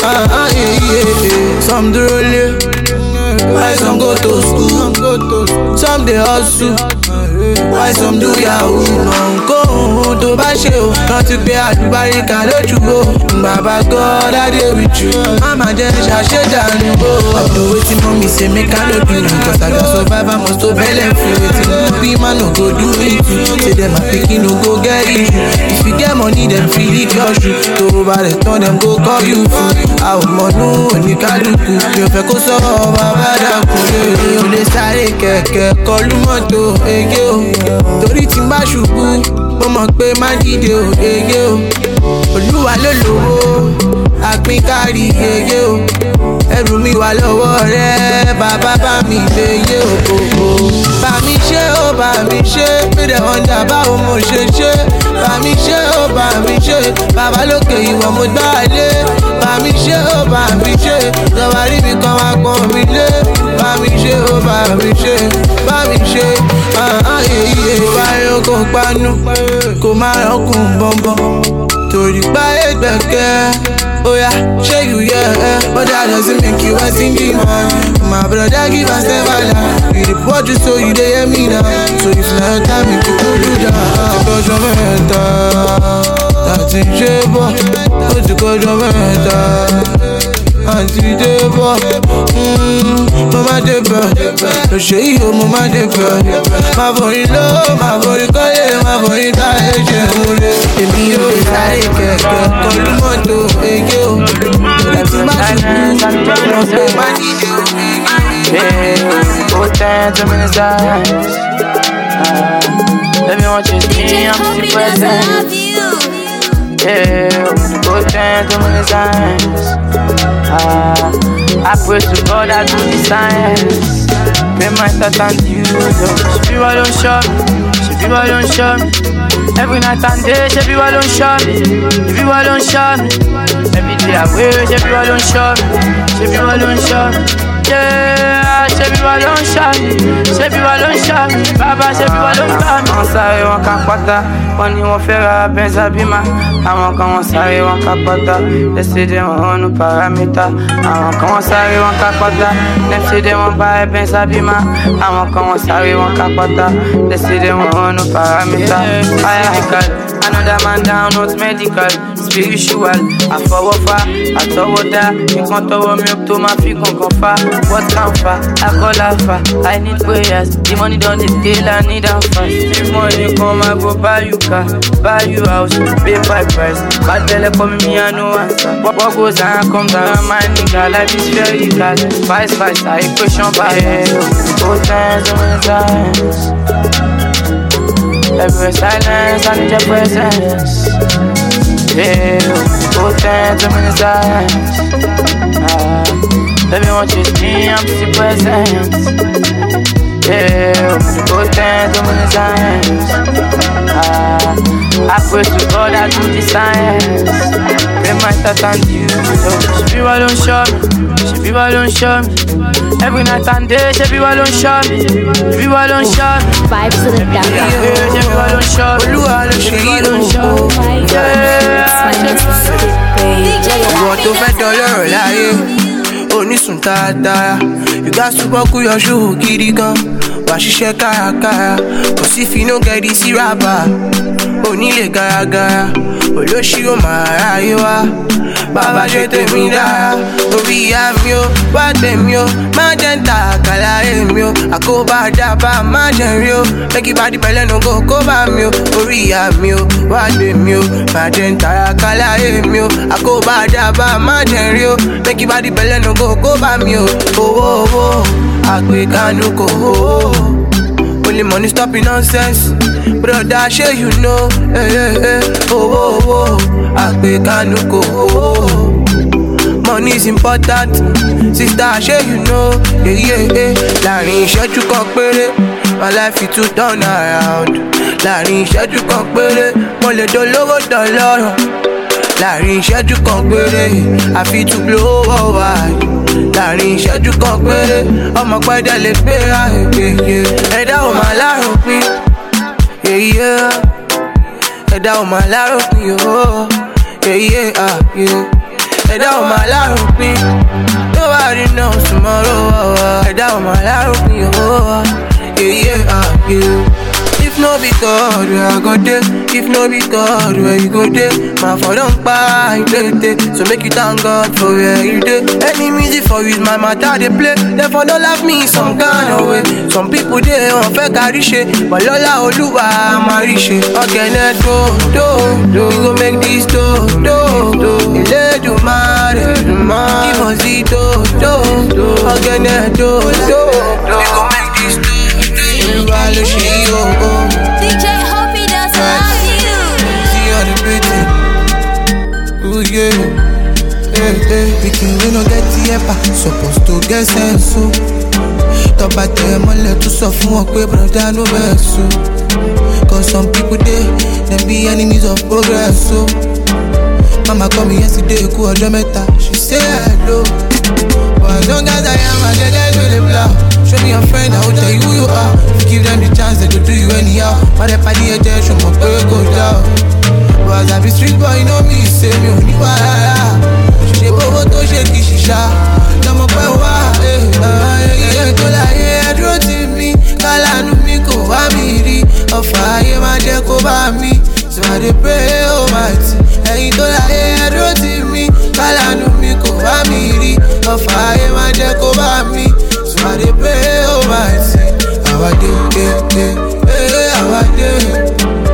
C: some dúró lé, why some go to school, some dey hustle, why some do yahoo. Ohunkóhun tó bá ṣe o, rántí pé àlùbáríkà lójú o. Bàbá God I dey with you, mama jẹ́ ṣàṣẹ̀dànù o. Ọ̀dọ̀ wetin mọ́ mi say make I no do it, cause I gats survive, I must to belle free. Wetin no be man no go do it too. Say dem my pikin no go get issue. If you get money dem fit leave your shoe. Tó o bá rẹ̀ tán dem go call you fool. A ò mọ̀nú oníkálukú, mi ò fẹ́ kó sọ̀rọ̀ bàbá dàkú. Mi ò lè sáré kẹ̀kẹ́ kọlu mọ́tò ege o, torí tí n bá ṣubú mo mọ̀ pé má dìde o ege o. Olúwa ló lówó àpín kárí ege o, ẹrù mi wà lọ́wọ́ rẹ̀, bàbá bá mi gbé yé òkòkò. Bá mi ṣe ó bá mi ṣe, mídẹ̀ ọ̀dà báwo mo ṣe ṣe. Bá mi ṣe ó bá mi ṣe, bàbá lókè ìwọ mo gbá lé. Bá mi ṣe ó bá mi ṣe, lọ́wọ́ rí mi kan wá pọ́n mi lé. Bá mi ṣe ó bá mi ṣe, bá mi ṣe. Iye wáyé kò panu, kò má rọ́kùn bọ́nbọ́n. Torí báyé gbẹ̀kẹ́, oh yeah, shake you yeah, but that doesn't make you a single man. My brother give us a bala, you the poor just so you dey hear me now. So if not time, you can do that. Cause you're mental, that's in shape. Cause you're mental. Auntie Debo, Mama Debo, no shey yo, Mama Debo. Ma vorin lo, ma vorin kole, ma vorin ta eje mule. Èmi ò sáré kẹ̀kẹ́, kọlu mọ́tò ege o. Láti má ṣubú, lọ pé má nílé o.
A: Go down to my sides. Let me watch you see, I'm the present. Yeah, go down to my sides. I pray to God I do the science. Pray my thought and you. She be all on shop, she be all on shop. Every night and day, she be all on shop, she be all on shop. Every day I wear, she be all on shop, she be all on shop. Yeah, she be all on shop, she be all on shop. Baba, she be all on shop. Wọ́n sáré wọn ká pátá, wọ́n ní wọ́n fẹ́ ra Benza bímá. Àwọn kan wọ́n sáré wọn ká pátá, lẹ́sẹ̀ dé wọn ọ̀nù paramítà. Àwọn kan wọ́n sáré wọn ká pátá, lẹ́sẹ̀ dé wọn bá Benza bímá. Àwọn kan wọ́n sáré wọn ká pátá, lẹ́sẹ̀ dé wọn ọ̀nù paramítà. Another man down, not medical, spiritual. Àfọwọ́fà, àtọwọ́dá, nǹkan tọwọ́ mi ò tó máa fi kankan fa. What can fa? I call alpha, I need prayers. The money done the deal, I need am fast. If money come, I go buy you car, buy you house, pay by price. Bad belly for me, I no answer. What goes around comes around, my nigga. Life is very bad. Vice versa, equation by both times on the times. Every silence, I need your presence. Yeah, both times on the times. Let me want you to see, I'm still present. Yeah, both times on the times. I pray to God I do the science. Pray my thought and you. She be all on shop, she be all on shop. Every night and day, she be all on shop, she be all on shop.
B: Vibes to the down.
A: She be all on shop, she be all on shop.
C: Ìwọ̀n tó fẹ́ dọ́lọ́rọ̀ láyé, onísùn tààtàrà. You got to buckle your shoe gidi gan. Wà ṣiṣẹ́ kárakára, kò sí fi no get the sí rábà. Onílé garagara, olóṣì ó máa ráyé wá. Bàbá ṣe tèmi dára, orí ìyá mi ó, wá tèmi ó. Má jẹ́ ń ta àkàlà èmi ó, àkóbá dábà má jẹ́ rí ó. Lẹ́kì bá di pẹ̀lẹ́ nu kó bá mi ó. Orí ìyá mi ó, wá tèmi ó. Má jẹ́ ń ta àkàlà èmi ó, àkóbá dábà má jẹ́ rí ó. Lẹ́kì bá di pẹ̀lẹ́ nu kó bá mi ó. Owó àgbékánu kò owó. Only money stopping nonsense. Brother, sure you know. Oh, àgbékánu kò owó. Money is important. Sister, sure you know. Láàrin ìṣẹ́jú kan péré, my life it to turn around. Láàrin ìṣẹ́jú kan péré, mo lè dolówó dọlọ́rọ̀. Láàrin ìṣẹ́jú kan péré, I fit to blow wide. Láàrin ìṣẹ́jú kan péré, ọmọ pẹ́dẹ́ lè gbéra. Ẹ̀dá ò máa láròpin, ẹ̀dá ò máa láròpin, ẹ̀dá ò máa láròpin. Nobody knows tomorrow. Ẹ̀dá ò máa láròpin, If no be God, where I go there? If no be God, where you go there? My for don't buy play. So make you thank God for where you dey. Any music for you is my matter they play. Therefore don't love me some kind of way. Some people they on fake carry shit, but Lola Oluwa marry shit. Okay, let's go, we go make this do. Let you marry, give us the do. Okay, let's do. We go make this do.
B: DJ Hoppy does love you.
C: See all the pretty. Ooh yeah. Pikin we no get the epa, supposed to get sense so. Tọ́ba tẹ̀ mọ́lẹ̀ tó sọ fún wọn pé brother no vex so. Cause some people them be enemies of progress so. Mama call me yesterday, kú ọjọ́ mẹ́ta, she say hello. But as long as I am, I get really blah. Show me your friend, I will tell you who you are. If you give them the chance, they go do you anyhow. But if I did a show my boy go down. But as I be street boy, you know me, say me only why. She go to shake the shisha. No more boy why. Yeah, to la yeah, draw to me. Kala nu mi ko wa mi ri. Ofa ye ma je ko ba mi. So I dey pray almighty. Hey, to la yeah, draw to me. Kala nu mi ko wa mi ri. Ofa ye ma je ko ba mi. So I dey pray almighty. How I dey, how I dey.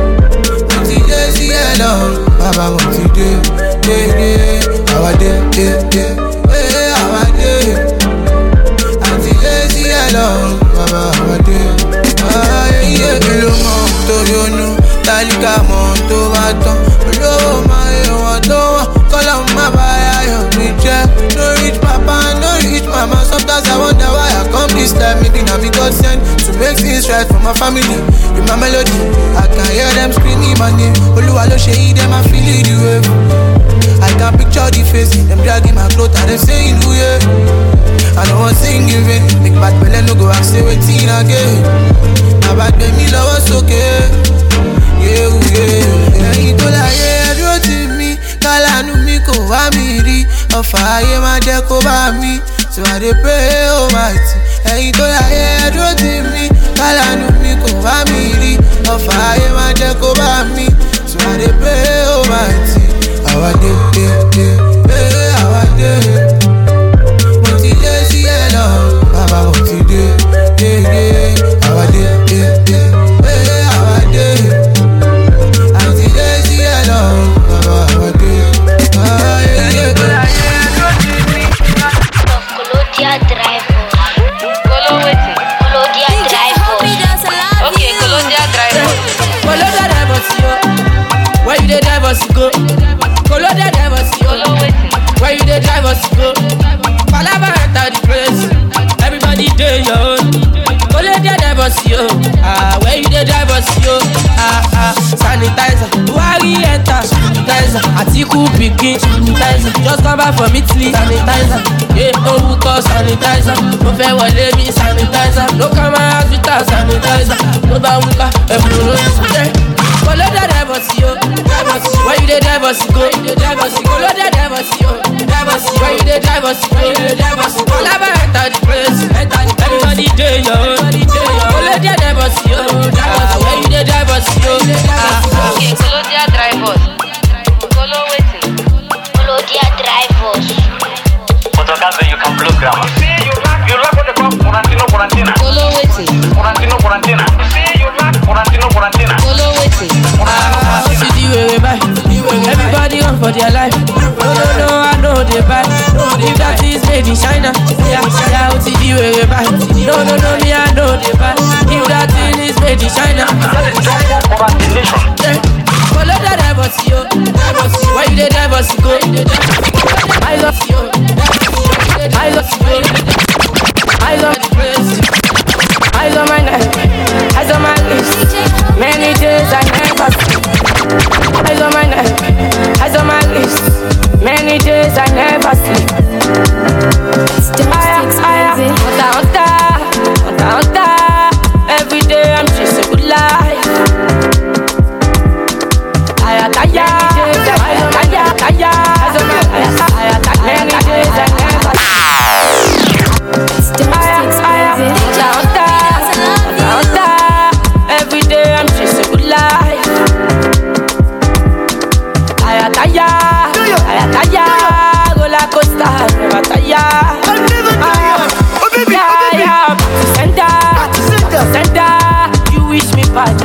C: Baba mo ti dé, àwa dé, àwa dé. Àti lẹ́sí ẹ̀ lọ, baba àwa dé. Ayé kí ló mọ̀ tó yónú, tálíkà mọ̀ tó bá tán. Olówó máa yẹ wọ́n tó wọ́n, kọ́lá má bá ayọ̀ mi jẹ́. No rich papa, no rich mama, sometimes I wonder why I come this time. Maybe na me God send to make things right for my family. With my melody, I can hear them screaming my name. Oluwa lo ṣe them I feel it the wave. I can picture the face, them dragging my clothes and them saying who yeah. I don't want sing in vain, make bad belly no go ask say wetin again. Na bad baby love us okay, yeah. Ẹyin tó láyé dúró tì mí, kálánú mi kò wá mi rí. Ọ̀fà ayé máa jẹ́ kó bá mi, so I dey pray almighty. Ẹyin tó láyé dúró tì mí, kálánú mi kò wá mi rí. Ọ̀fà ayé máa jẹ́ kó bá mi, so I dey pray almighty. Àwa dé, àwa dé. Mo ti dé sí ẹ lọ, bàbá mo ti dé. Àwa dé, àwa dé. Àti dé sí ẹ lọ, bàbá àwa dé.
B: Colodia Driver.
E: Colo wetin?
B: Colodia Driver.
E: Okay, Colodia Driver.
A: Colodia Driver, yo. Where you dey drive us go? Colodia Driver, yo. Where you dey drive us go? Palava enter the place. Everybody dey your own. Colodia Driver, yo. Where you dey drive us yo? Sanitizer. Buhari enter. Sanitizer. Atiku pikin. Sanitizer. Just come back from Italy. Sanitizer. Yeah, no call sanitizer. No fair wọlé mi sanitizer. No come out without sanitizer. No ba wuka. Everyone knows. Colodia Driver, yo. Where you dey drive us go? Colodia Driver, yo. Where you dey drive us go? Palava enter the place. Everybody dey your own. Colodia Driver, yo. Where you dey drive us go?
E: Okay, Colodia Driver. Colo wetin?
B: Colodia Driver.
N: Photocast you can program. You like what they call quarantino.
E: Colo wetin?
N: Quarantino. You like quarantino.
E: Colo wetin?
A: See the way we buy. Everybody on for their life. No, I know they buy. If that is made in China, yeah, see the way we buy. No, me, I know they buy. If that thing is made in China, follow the Driver, yo. Why you the Driver go? I love you. I love the place. I love my neck. I love my lips. Many days I never sleep. I love my neck. I love my lips. Many days I never sleep. Every day I'm chasing good life. Many days I never every day I'm chasing good life. Roller coaster, never tire. Sender, you wish me bad.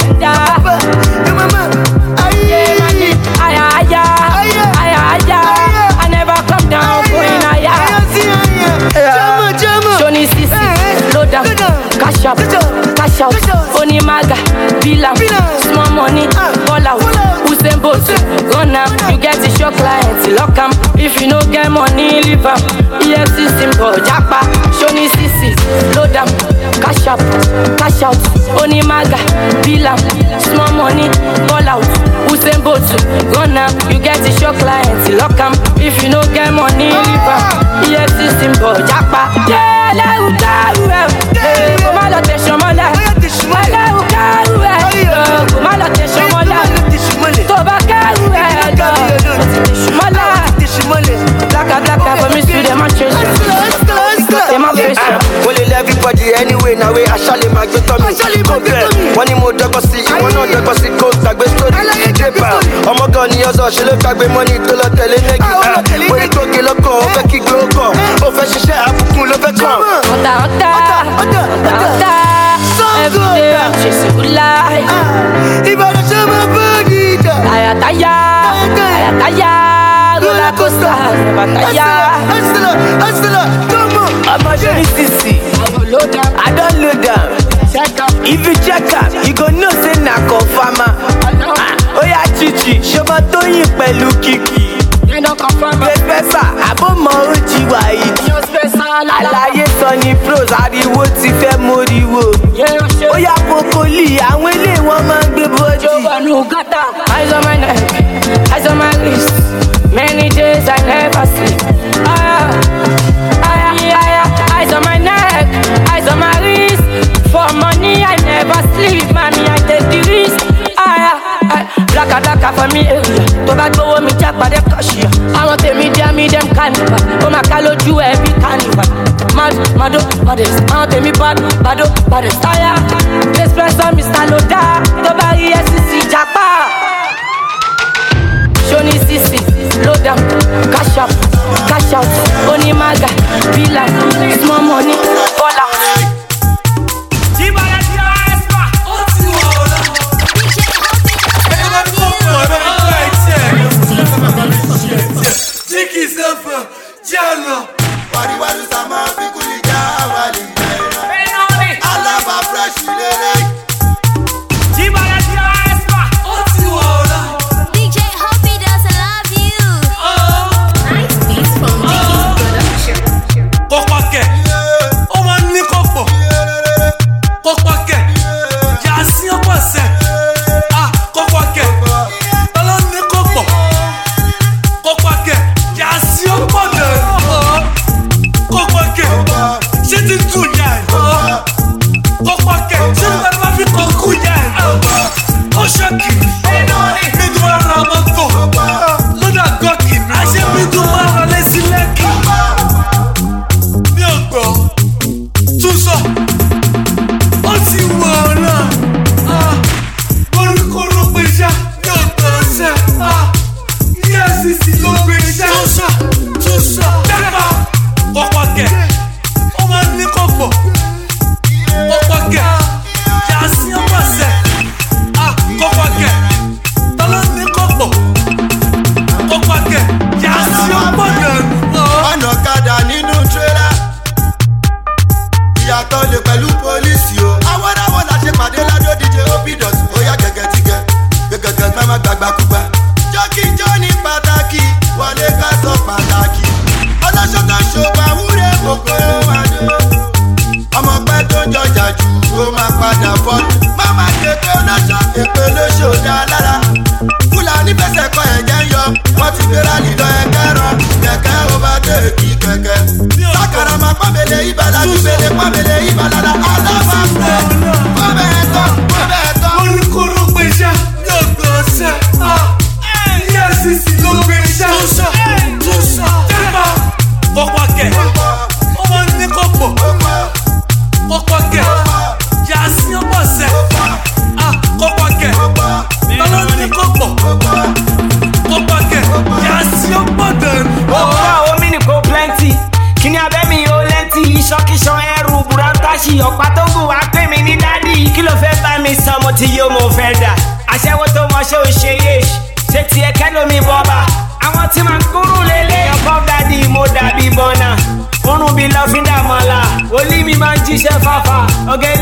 A: I never come down going higher. Johnny Sisi, load up, cash out, Onimaga, Villa, small money, ball out, Usain Usain Bolt, run am. You get it, your client, lock am. If you no get money, leave am. EFC symbol, japa, show me CC, load am. Cash up, cash out, Oni Maga, bill am. Small money, ball out. Usain Bolt, run am. You get it, your client, lock am. If you no get money, leave am. EFC symbol, japa. Yeah, la uta uwe. Come on, let the show me la. La uta uwe. Come on, let the show me la. Tobacco uwe. Blacka for me, see them and chase.
O: Only everybody anyway, now we actually my good tummy. One more deposit, one more deposit, coat, tag with story. I'm a gun, yes, I should look at money to the telling. When you talk, you look over, kick low, over, she share up, pull over, come.
A: Every day I'm chasing good life.
F: If I don't show my body,
A: I roller coaster, never tire.
F: Come on.
O: I'm a Johnny CC. I don't load down. If you check out, you gon' know say na confirma. Oh yeah, chichi, show my Tony pẹ̀lú kiki. Pẹ́sà, àbọ̀ mọ ojú wa yìí. Àlàyé sọ ni pros, ariwo ti fẹ́ moriwo. Ó yá pokoli, àwọn ilé wọn máa ń gbé bọ́jú.
A: Eyes on my neck, eyes on my wrist. Many days I never sleep. Eyes on my neck, eyes on my wrist. For money I never sleep, mommy I take the risk. Blacka for me area. Tobacco me jack by the cashier. I want to meet them carnival. Oh my caloju every carnival. Mado, modest. I want to me bado, tire. This person Mr. Loda. Tobacco SCC Japa. Shoni CC, load down, cash up, cash out. Oni Maga, bill am. Small money, ball out.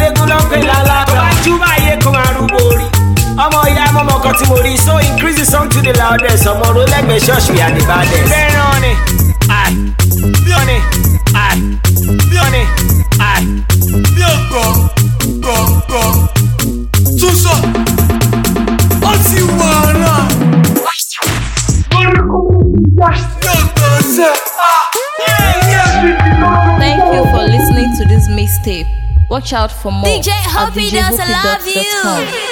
O: So increase the song the loudest, some more like me church, we are the baddest. Burn on it, aye. Be on it, aye. Be on it, aye. Be on go. Tout ça, anti-wana.
E: Thank you for listening to this mixtape. Watch out for more
B: DJ
E: at
B: Hoppy does love you.
E: djhoppy.com.